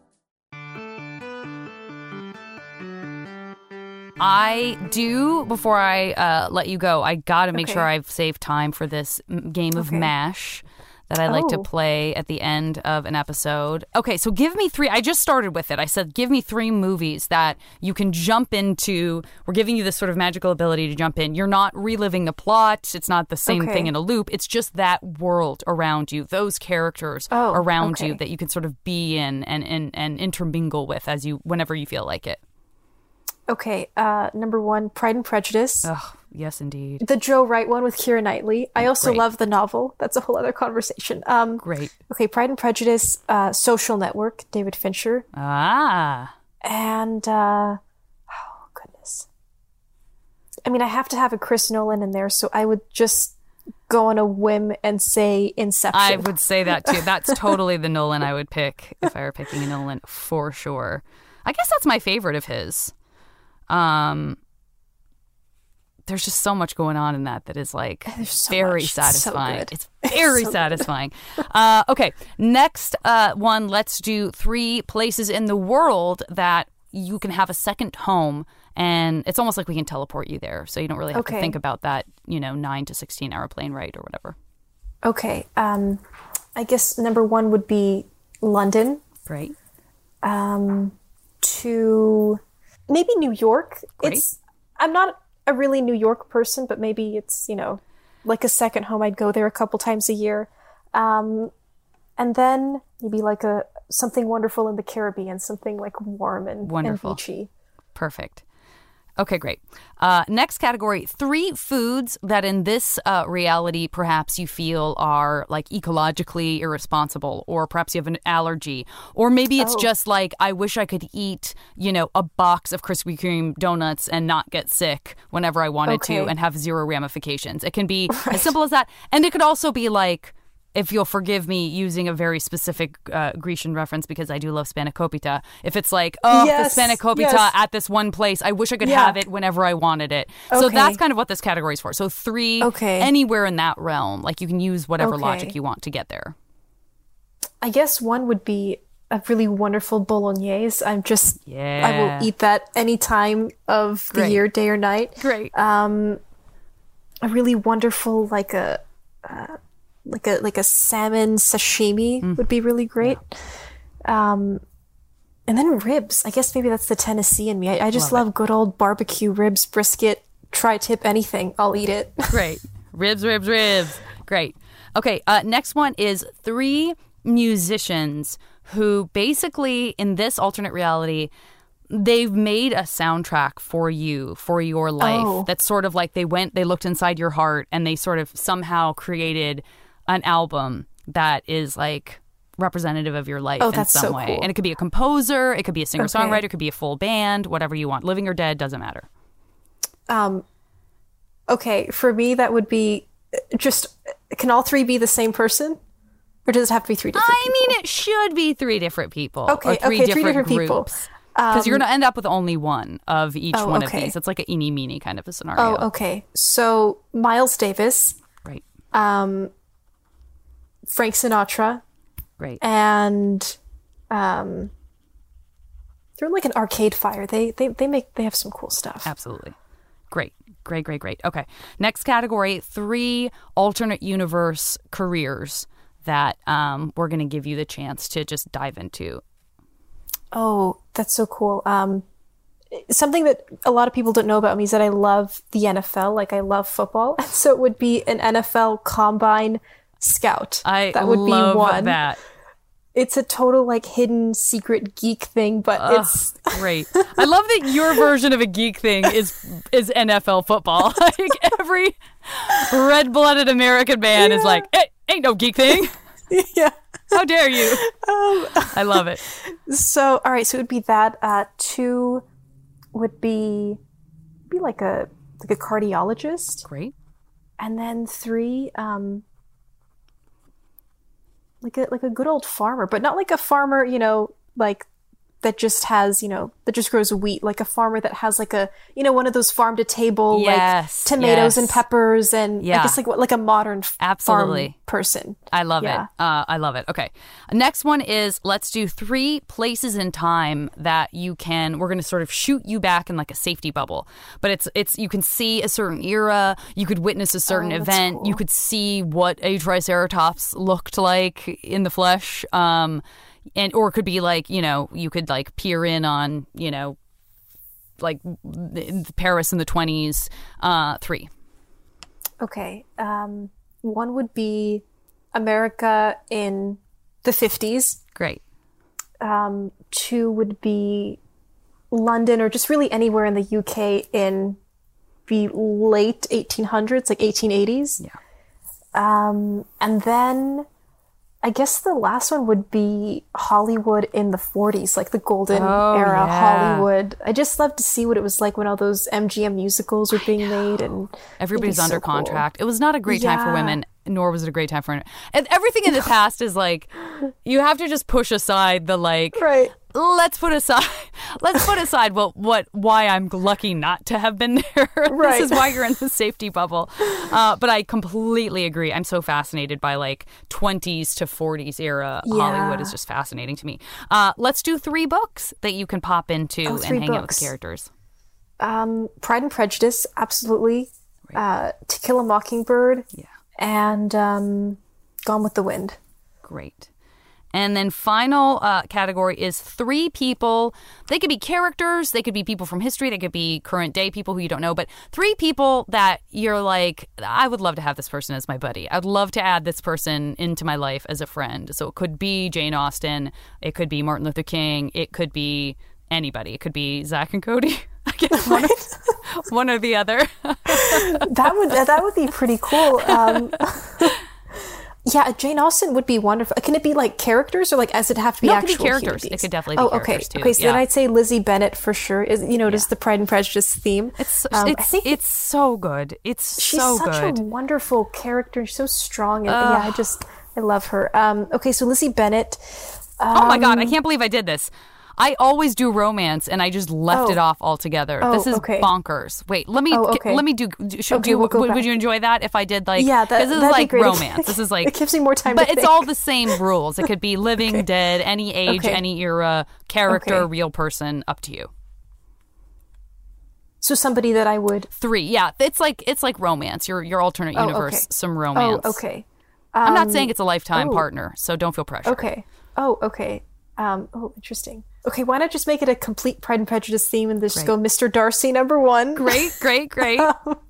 [SPEAKER 1] I do, before I uh, let you go, I got to make
[SPEAKER 2] Okay.
[SPEAKER 1] sure I've saved time for this m- game of
[SPEAKER 2] Okay.
[SPEAKER 1] MASH that I like to
[SPEAKER 2] Oh.
[SPEAKER 1] play at the end of an episode. Okay, so give me three. I just started with it. I said, give me three movies that you can jump into. We're giving you this sort of magical ability to jump in. You're not reliving the plot. It's not the same
[SPEAKER 2] Okay.
[SPEAKER 1] thing in a loop. It's just that world around you, those characters
[SPEAKER 2] Oh,
[SPEAKER 1] around you
[SPEAKER 2] okay.
[SPEAKER 1] that you can sort of be in and, and, and intermingle with as you whenever you feel like it.
[SPEAKER 2] Okay, uh, number one, Pride and Prejudice.
[SPEAKER 1] Oh, yes, indeed.
[SPEAKER 2] The Joe Wright one with Keira Knightley. I also
[SPEAKER 1] Great.
[SPEAKER 2] love the novel. That's a whole other conversation. Um,
[SPEAKER 1] Great.
[SPEAKER 2] okay, Pride and Prejudice, uh, Social Network, David Fincher.
[SPEAKER 1] Ah.
[SPEAKER 2] And, uh, oh, goodness. I mean, I have to have a Chris Nolan in there, so I would just go on a whim and say Inception.
[SPEAKER 1] I would say that too. That's totally the Nolan I would pick if I were picking a Nolan for sure. I guess that's my favorite of his. Um, there's just so much going on in that that is like
[SPEAKER 2] so
[SPEAKER 1] very
[SPEAKER 2] much. It's so
[SPEAKER 1] satisfying.
[SPEAKER 2] good.
[SPEAKER 1] It's very
[SPEAKER 2] so good.
[SPEAKER 1] satisfying. uh, okay, next uh, one. Let's do three places in the world that you can have a second home, and it's almost like we can teleport you there, so you don't really have to
[SPEAKER 2] Okay.
[SPEAKER 1] think about that, you know, nine to sixteen hour plane ride or whatever.
[SPEAKER 2] Okay, um, I guess number one would be London.
[SPEAKER 1] Great.
[SPEAKER 2] Um, to maybe New York.
[SPEAKER 1] Great.
[SPEAKER 2] It's I'm not a really New York person, but maybe it's, you know, like a second home. I'd go there a couple times a year. Um, and then maybe like a something wonderful in the Caribbean, something like warm and,
[SPEAKER 1] Wonderful.
[SPEAKER 2] and beachy.
[SPEAKER 1] Perfect. Okay, great. Uh, next category, three foods that in this uh, reality perhaps you feel are like ecologically irresponsible, or perhaps you have an allergy, or maybe it's
[SPEAKER 2] Oh.
[SPEAKER 1] just like, I wish I could eat, you know, a box of Krispy Kreme donuts and not get sick whenever I wanted to
[SPEAKER 2] Okay.
[SPEAKER 1] and have zero ramifications. It can be as simple as that. And it could also be like, if you'll forgive me using a very specific uh, Grecian reference because I do love spanakopita. If it's like, oh,
[SPEAKER 2] yes,
[SPEAKER 1] the spanakopita
[SPEAKER 2] yes.
[SPEAKER 1] at this one place, I wish I could
[SPEAKER 2] Yeah.
[SPEAKER 1] have it whenever I wanted it.
[SPEAKER 2] Okay.
[SPEAKER 1] So that's kind of what this category is for. So three,
[SPEAKER 2] Okay.
[SPEAKER 1] anywhere in that realm. Like you can use whatever
[SPEAKER 2] Okay.
[SPEAKER 1] logic you want to get there.
[SPEAKER 2] I guess one would be a really wonderful bolognese. I'm just, I
[SPEAKER 1] Yeah.
[SPEAKER 2] will eat that any time of the
[SPEAKER 1] Great.
[SPEAKER 2] year, day or night.
[SPEAKER 1] Great.
[SPEAKER 2] Um, a really wonderful, like a, uh, like a like a salmon sashimi
[SPEAKER 1] Mm.
[SPEAKER 2] would be really great. Um, and then ribs. I guess maybe that's the Tennessee in me. I, I just
[SPEAKER 1] Love
[SPEAKER 2] love, good old barbecue ribs, brisket, tri-tip, anything. I'll eat it.
[SPEAKER 1] Great. Ribs, ribs, ribs. Great. Okay, uh, next one is three musicians who basically, in this alternate reality, they've made a soundtrack for you, for your life.
[SPEAKER 2] Oh.
[SPEAKER 1] That's sort of like they went, they looked inside your heart and they sort of somehow created an album that is like representative of your life
[SPEAKER 2] Oh,
[SPEAKER 1] in
[SPEAKER 2] that's
[SPEAKER 1] some
[SPEAKER 2] so
[SPEAKER 1] way.
[SPEAKER 2] cool.
[SPEAKER 1] And it could be a composer, it could be a singer-songwriter,
[SPEAKER 2] Okay.
[SPEAKER 1] it could be a full band, whatever you want. Living or dead, doesn't matter.
[SPEAKER 2] Um, okay, for me, that would be just, can all three be the same person? Or does it have to be three different
[SPEAKER 1] I mean, it should be three different people.
[SPEAKER 2] Okay,
[SPEAKER 1] or three
[SPEAKER 2] okay,
[SPEAKER 1] different
[SPEAKER 2] three different people.
[SPEAKER 1] groups. Because you're going to end up with only one of each
[SPEAKER 2] Oh,
[SPEAKER 1] one
[SPEAKER 2] okay.
[SPEAKER 1] of these. It's like an eeny meeny kind of a scenario.
[SPEAKER 2] Oh, okay. So Miles Davis,
[SPEAKER 1] Great.
[SPEAKER 2] um, Frank Sinatra,
[SPEAKER 1] Great.
[SPEAKER 2] and um, they're like an Arcade Fire. They they they make they have some cool stuff.
[SPEAKER 1] Absolutely. Great. Great, great, great. Okay. Next category, three alternate universe careers that um, we're going to give you the chance to just dive into.
[SPEAKER 2] Oh, that's so cool. Um, something that a lot of people don't know about me is that I love the N F L. Like I love football, and so it would be an N F L Combine scout.
[SPEAKER 1] I
[SPEAKER 2] that would
[SPEAKER 1] love
[SPEAKER 2] be one.
[SPEAKER 1] that.
[SPEAKER 2] It's a total like hidden secret geek thing, but
[SPEAKER 1] Ugh,
[SPEAKER 2] it's
[SPEAKER 1] great. I love that your version of a geek thing is is N F L football. Like every red-blooded American man is
[SPEAKER 2] Yeah.
[SPEAKER 1] like, hey, ain't no geek thing.
[SPEAKER 2] yeah.
[SPEAKER 1] How dare you?
[SPEAKER 2] Um,
[SPEAKER 1] I love it.
[SPEAKER 2] So, all right, so it would be that. Uh, two would be be like a like a cardiologist,
[SPEAKER 1] Great.
[SPEAKER 2] and then three, um, like a like a good old farmer, but not like a farmer, you know, like that just has, you know, that just grows wheat, like a farmer that has like a, you know, one of those farm to table,
[SPEAKER 1] Yes,
[SPEAKER 2] like tomatoes
[SPEAKER 1] yes.
[SPEAKER 2] and peppers, and
[SPEAKER 1] Yeah.
[SPEAKER 2] I guess like what like a modern f-
[SPEAKER 1] Absolutely.
[SPEAKER 2] farm person.
[SPEAKER 1] I love
[SPEAKER 2] Yeah.
[SPEAKER 1] it. Uh, I love it. Okay. Next one is let's do three places in time that you can, we're going to sort of shoot you back in like a safety bubble. But it's, it's, you can see a certain era, you could witness a certain
[SPEAKER 2] Oh, that's
[SPEAKER 1] event,
[SPEAKER 2] cool.
[SPEAKER 1] you could see what a Triceratops looked like in the flesh. Um, and, or it could be like, you know, you could like peer in on, you know, like Paris in the twenties. Uh, three.
[SPEAKER 2] Okay. Um, one would be America in the fifties.
[SPEAKER 1] Great.
[SPEAKER 2] Um, two would be London, or just really anywhere in the U K in the late eighteen hundreds, like eighteen eighties.
[SPEAKER 1] Yeah.
[SPEAKER 2] Um, and then I guess the last one would be Hollywood in the forties, like the golden
[SPEAKER 1] Oh,
[SPEAKER 2] era
[SPEAKER 1] yeah.
[SPEAKER 2] Hollywood. I just love to see what it was like when all those M G M musicals were being made, and
[SPEAKER 1] Everybody's
[SPEAKER 2] it'd be
[SPEAKER 1] under
[SPEAKER 2] so cool.
[SPEAKER 1] contract. It was not a great time for
[SPEAKER 2] Yeah.
[SPEAKER 1] women, nor was it a great time for and everything in the past is like you have to just push aside the like
[SPEAKER 2] Right.
[SPEAKER 1] let's put aside let's put aside what what why I'm lucky not to have been there.
[SPEAKER 2] Right.
[SPEAKER 1] This is why you're in the safety bubble. Uh, but I completely agree. I'm so fascinated by like twenties to forties era
[SPEAKER 2] Yeah.
[SPEAKER 1] Hollywood is just fascinating to me. Uh, let's do three books that you can pop into
[SPEAKER 2] Oh,
[SPEAKER 1] and
[SPEAKER 2] three
[SPEAKER 1] hang out with
[SPEAKER 2] books.
[SPEAKER 1] the characters.
[SPEAKER 2] Um, Pride and Prejudice, absolutely. Uh, To Kill a Mockingbird.
[SPEAKER 1] Yeah.
[SPEAKER 2] And um, Gone with the Wind.
[SPEAKER 1] Great. And then final uh, category is three people. They could be characters. They could be people from history. They could be current day people who you don't know. But three people that you're like, I would love to have this person as my buddy. I'd love to add this person into my life as a friend. So it could be Jane Austen. It could be Martin Luther King. It could be anybody. It could be Zach and Cody. I guess one, one or the other.
[SPEAKER 2] That would that would be pretty cool. Um, yeah, Jane Austen would be wonderful. Can it be like characters, or like as it have to be
[SPEAKER 1] No, it could
[SPEAKER 2] actual
[SPEAKER 1] be
[SPEAKER 2] human
[SPEAKER 1] characters. It
[SPEAKER 2] beings?
[SPEAKER 1] could definitely be
[SPEAKER 2] oh,
[SPEAKER 1] characters,
[SPEAKER 2] okay.
[SPEAKER 1] too.
[SPEAKER 2] Okay, so
[SPEAKER 1] Yeah.
[SPEAKER 2] then I'd say Lizzie Bennet for sure. Is you know, it is the Pride and Prejudice theme.
[SPEAKER 1] It's
[SPEAKER 2] Um, I
[SPEAKER 1] it's
[SPEAKER 2] think
[SPEAKER 1] it's so good. It's
[SPEAKER 2] she's
[SPEAKER 1] so
[SPEAKER 2] such
[SPEAKER 1] good.
[SPEAKER 2] a wonderful character. She's so strong, and yeah, I just I love her. Um, okay, so Lizzie Bennett. Um,
[SPEAKER 1] oh my God, I can't believe I did this. I always do romance, and I just left
[SPEAKER 2] Oh.
[SPEAKER 1] it off altogether.
[SPEAKER 2] Oh,
[SPEAKER 1] this is
[SPEAKER 2] okay.
[SPEAKER 1] bonkers. Wait, let me
[SPEAKER 2] Oh, okay.
[SPEAKER 1] let me do. Should,
[SPEAKER 2] Okay,
[SPEAKER 1] do
[SPEAKER 2] we'll go
[SPEAKER 1] would,
[SPEAKER 2] back.
[SPEAKER 1] would you enjoy that if I did like?
[SPEAKER 2] Yeah, that-
[SPEAKER 1] 'cause this is
[SPEAKER 2] that'd be
[SPEAKER 1] like
[SPEAKER 2] great.
[SPEAKER 1] romance. This is like
[SPEAKER 2] It gives me more time
[SPEAKER 1] but
[SPEAKER 2] to
[SPEAKER 1] it's
[SPEAKER 2] think.
[SPEAKER 1] all the same rules. It could be living,
[SPEAKER 2] Okay.
[SPEAKER 1] dead, any age,
[SPEAKER 2] Okay.
[SPEAKER 1] any era, character,
[SPEAKER 2] Okay.
[SPEAKER 1] real person. Up to you.
[SPEAKER 2] So somebody that I would.
[SPEAKER 1] Three. Yeah, it's like it's like romance. Your your alternate
[SPEAKER 2] Oh,
[SPEAKER 1] universe.
[SPEAKER 2] okay.
[SPEAKER 1] Some romance.
[SPEAKER 2] Oh, okay.
[SPEAKER 1] I'm not
[SPEAKER 2] Um,
[SPEAKER 1] saying it's a lifetime
[SPEAKER 2] oh.
[SPEAKER 1] partner, so don't feel pressure.
[SPEAKER 2] Okay. Oh, okay. Um, oh, interesting. Okay, why not just make it a complete Pride and Prejudice theme and just
[SPEAKER 1] Great.
[SPEAKER 2] go Mister Darcy number one?
[SPEAKER 1] Great, great, great.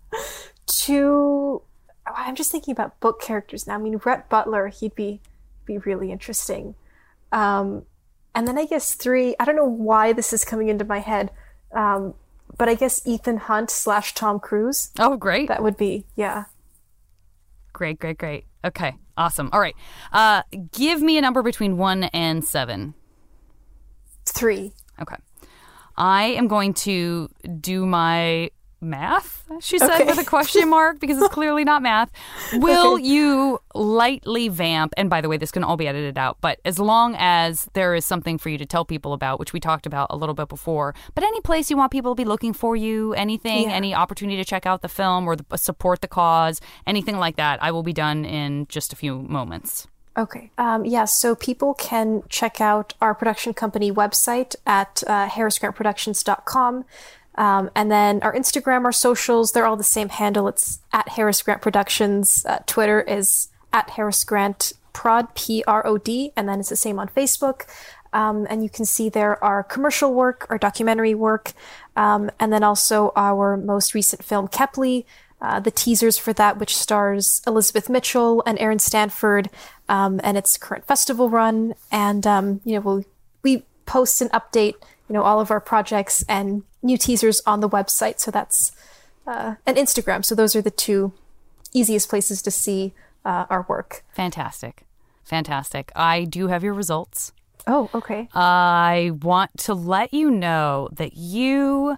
[SPEAKER 2] To, oh, I'm just thinking about book characters now. I mean, Rhett Butler, he'd be be really interesting. Um, and then I guess three. I don't know why this is coming into my head, um, but I guess Ethan Hunt slash Tom Cruise.
[SPEAKER 1] Oh, great.
[SPEAKER 2] That would be yeah.
[SPEAKER 1] Great, great, great. Okay, awesome. All right. Uh, give me a number between one and seven.
[SPEAKER 2] Three.
[SPEAKER 1] Okay. I am going to do my math, she said
[SPEAKER 2] Okay.
[SPEAKER 1] with a question mark, because it's clearly not math. Will
[SPEAKER 2] Okay.
[SPEAKER 1] you lightly vamp? And by the way, this can all be edited out, but as long as there is something for you to tell people about, which we talked about a little bit before, but any place you want people to be looking for you, anything,
[SPEAKER 2] Yeah.
[SPEAKER 1] any opportunity to check out the film or the, support the cause, anything like that, I will be done in just a few moments.
[SPEAKER 2] Okay. Um, yeah, so people can check out our production company website at uh, harris grant productions dot com. Um, and then our Instagram, our socials, they're all the same handle. It's at Harris Grant Productions. Uh, Twitter is at Harris Grant Prod, P R O D. And then it's the same on Facebook. Um, and you can see there our commercial work, our documentary work, um, and then also our most recent film, Kepley. Uh, the teasers for that, which stars Elizabeth Mitchell and Aaron Stanford, um, and its current festival run. And, um, you know, we'll, we post and update, you know, all of our projects and new teasers on the website. So that's, uh, and Instagram. So those are the two easiest places to see uh, our work.
[SPEAKER 1] Fantastic. Fantastic. I do have your results.
[SPEAKER 2] Oh, okay.
[SPEAKER 1] I want to let you know that you...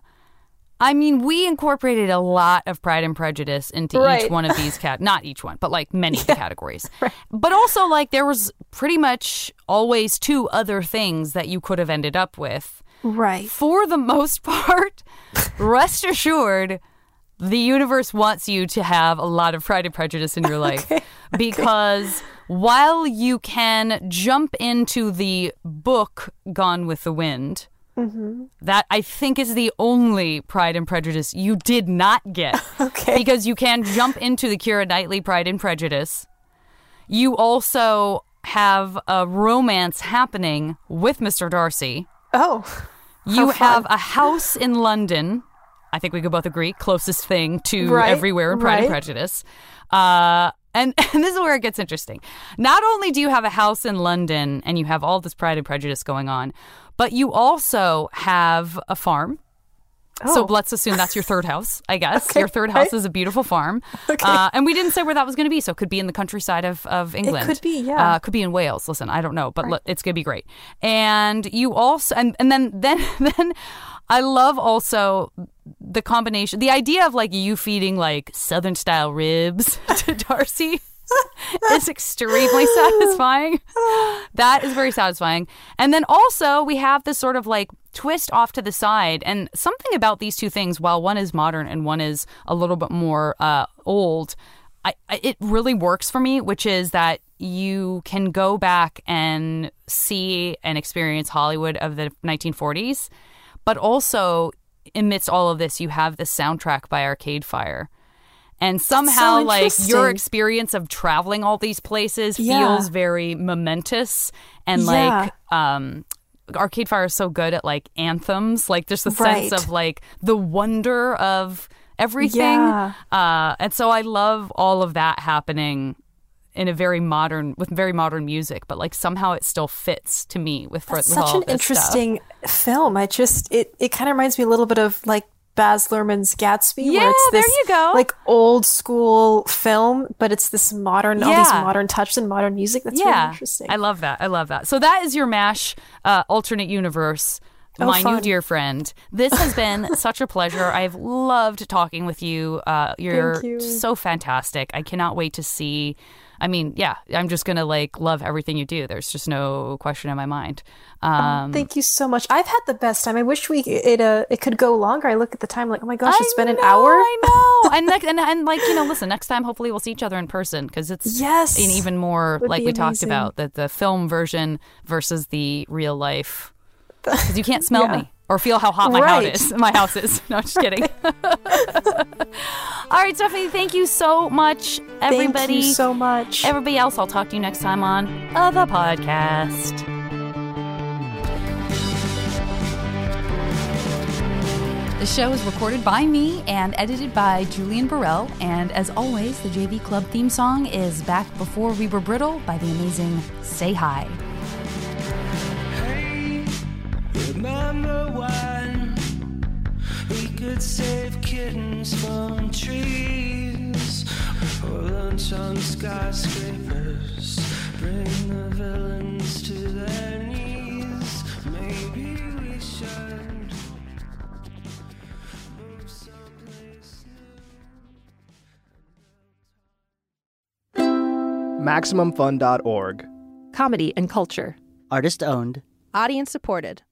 [SPEAKER 1] I mean, we incorporated a lot of Pride and Prejudice into
[SPEAKER 2] Right.
[SPEAKER 1] each one of these cat, not each one, but like many of the categories. But also, like, there was pretty much always two other things that you could have ended up with.
[SPEAKER 2] Right.
[SPEAKER 1] For the most part, rest assured, the universe wants you to have a lot of Pride and Prejudice in your life.
[SPEAKER 2] Okay.
[SPEAKER 1] Because while you can jump into the book Gone with the Wind,
[SPEAKER 2] Mm-hmm.
[SPEAKER 1] that I think is the only Pride and Prejudice you did not get.
[SPEAKER 2] Okay.
[SPEAKER 1] Because you can jump into the Keira Knightley Pride and Prejudice. You also have a romance happening with Mister Darcy.
[SPEAKER 2] Oh.
[SPEAKER 1] You
[SPEAKER 2] How fun.
[SPEAKER 1] have a house in London. I think we could both agree, closest thing to
[SPEAKER 2] Right,
[SPEAKER 1] everywhere in Pride and
[SPEAKER 2] right.
[SPEAKER 1] Prejudice. Uh, and, and this is where it gets interesting. Not only do you have a house in London and you have all this Pride and Prejudice going on, but you also have a farm. So
[SPEAKER 2] Oh.
[SPEAKER 1] let's assume that's your third house, I guess.
[SPEAKER 2] Okay,
[SPEAKER 1] Your third house
[SPEAKER 2] right.
[SPEAKER 1] is a beautiful farm.
[SPEAKER 2] Okay.
[SPEAKER 1] Uh, and we didn't say where that was going to be, so it could be in the countryside of, of England.
[SPEAKER 2] could be, yeah.
[SPEAKER 1] Uh, could be in Wales. Listen, I don't know, but l- it's going to be great. And you also, and, and then, then, then I love also the combination, the idea of like you feeding like Southern style ribs to Darcy. Is extremely satisfying. That is very satisfying. And then also we have this sort of like twist off to the side, and something about these two things, while one is modern and one is a little bit more uh, old, I, I, it really works for me, which is that you can go back and see and experience Hollywood of the nineteen forties, but also amidst all of this, you have the soundtrack by Arcade Fire. And somehow,
[SPEAKER 2] so
[SPEAKER 1] like, your
[SPEAKER 2] interesting.
[SPEAKER 1] experience of traveling all these places
[SPEAKER 2] Yeah.
[SPEAKER 1] feels very momentous. And,
[SPEAKER 2] Yeah.
[SPEAKER 1] like, um, Arcade Fire is so good at, like, anthems. Like, there's the
[SPEAKER 2] Right.
[SPEAKER 1] sense of, like, the wonder of everything.
[SPEAKER 2] Yeah.
[SPEAKER 1] Uh, and so I love all of that happening in a very modern, with very modern music. But, like, somehow it still fits to me with, with
[SPEAKER 2] Such
[SPEAKER 1] all
[SPEAKER 2] an
[SPEAKER 1] this stuff.
[SPEAKER 2] interesting film. I just it it kind of reminds me a little bit of like Baz Luhrmann's Gatsby,
[SPEAKER 1] Yeah,
[SPEAKER 2] where it's
[SPEAKER 1] there
[SPEAKER 2] this
[SPEAKER 1] you go.
[SPEAKER 2] like old school film, but it's this modern, all these
[SPEAKER 1] Yeah.
[SPEAKER 2] modern touches and modern music. That's
[SPEAKER 1] yeah,
[SPEAKER 2] really interesting.
[SPEAKER 1] I love that. I love that. So that is your MASH uh, alternate universe
[SPEAKER 2] Oh,
[SPEAKER 1] my
[SPEAKER 2] fun.
[SPEAKER 1] new dear friend. This has been such a pleasure. I've loved talking with you. Uh, you're
[SPEAKER 2] Thank you.
[SPEAKER 1] so fantastic. I cannot wait to see. I mean, yeah, I'm just going to like love everything you do. There's just no question in my mind. Um,
[SPEAKER 2] oh, thank you so much. I've had the best time. I wish we it uh it could go longer. I look at the time like, oh my gosh, it's
[SPEAKER 1] I
[SPEAKER 2] been an
[SPEAKER 1] know,
[SPEAKER 2] hour.
[SPEAKER 1] I know. and, like, and and like, you know, listen, next time hopefully we'll see each other in person because it's
[SPEAKER 2] Yes.
[SPEAKER 1] and even more
[SPEAKER 2] Would
[SPEAKER 1] like
[SPEAKER 2] be
[SPEAKER 1] we talked
[SPEAKER 2] amazing.
[SPEAKER 1] about that the film version versus the real life. Because you can't smell
[SPEAKER 2] Yeah.
[SPEAKER 1] me or feel how hot my
[SPEAKER 2] Right.
[SPEAKER 1] house is. My house is. No, just kidding. All right, Stephanie, thank you so much, everybody.
[SPEAKER 2] Thank you so much.
[SPEAKER 1] Everybody else, I'll talk to you next time on uh, the podcast. The show is recorded by me and edited by Julian Burrell. And as always, the J V Club theme song is Back Before We Were Brittle by the amazing Say Hi.
[SPEAKER 8] Hey, remember when we could save kittens from trees or lunch on skyscrapers, bring the villains to their knees? Maybe we should move someplace new.
[SPEAKER 9] Maximum Fun dot org.
[SPEAKER 10] Comedy and culture.
[SPEAKER 11] Artist owned.
[SPEAKER 10] Audience supported.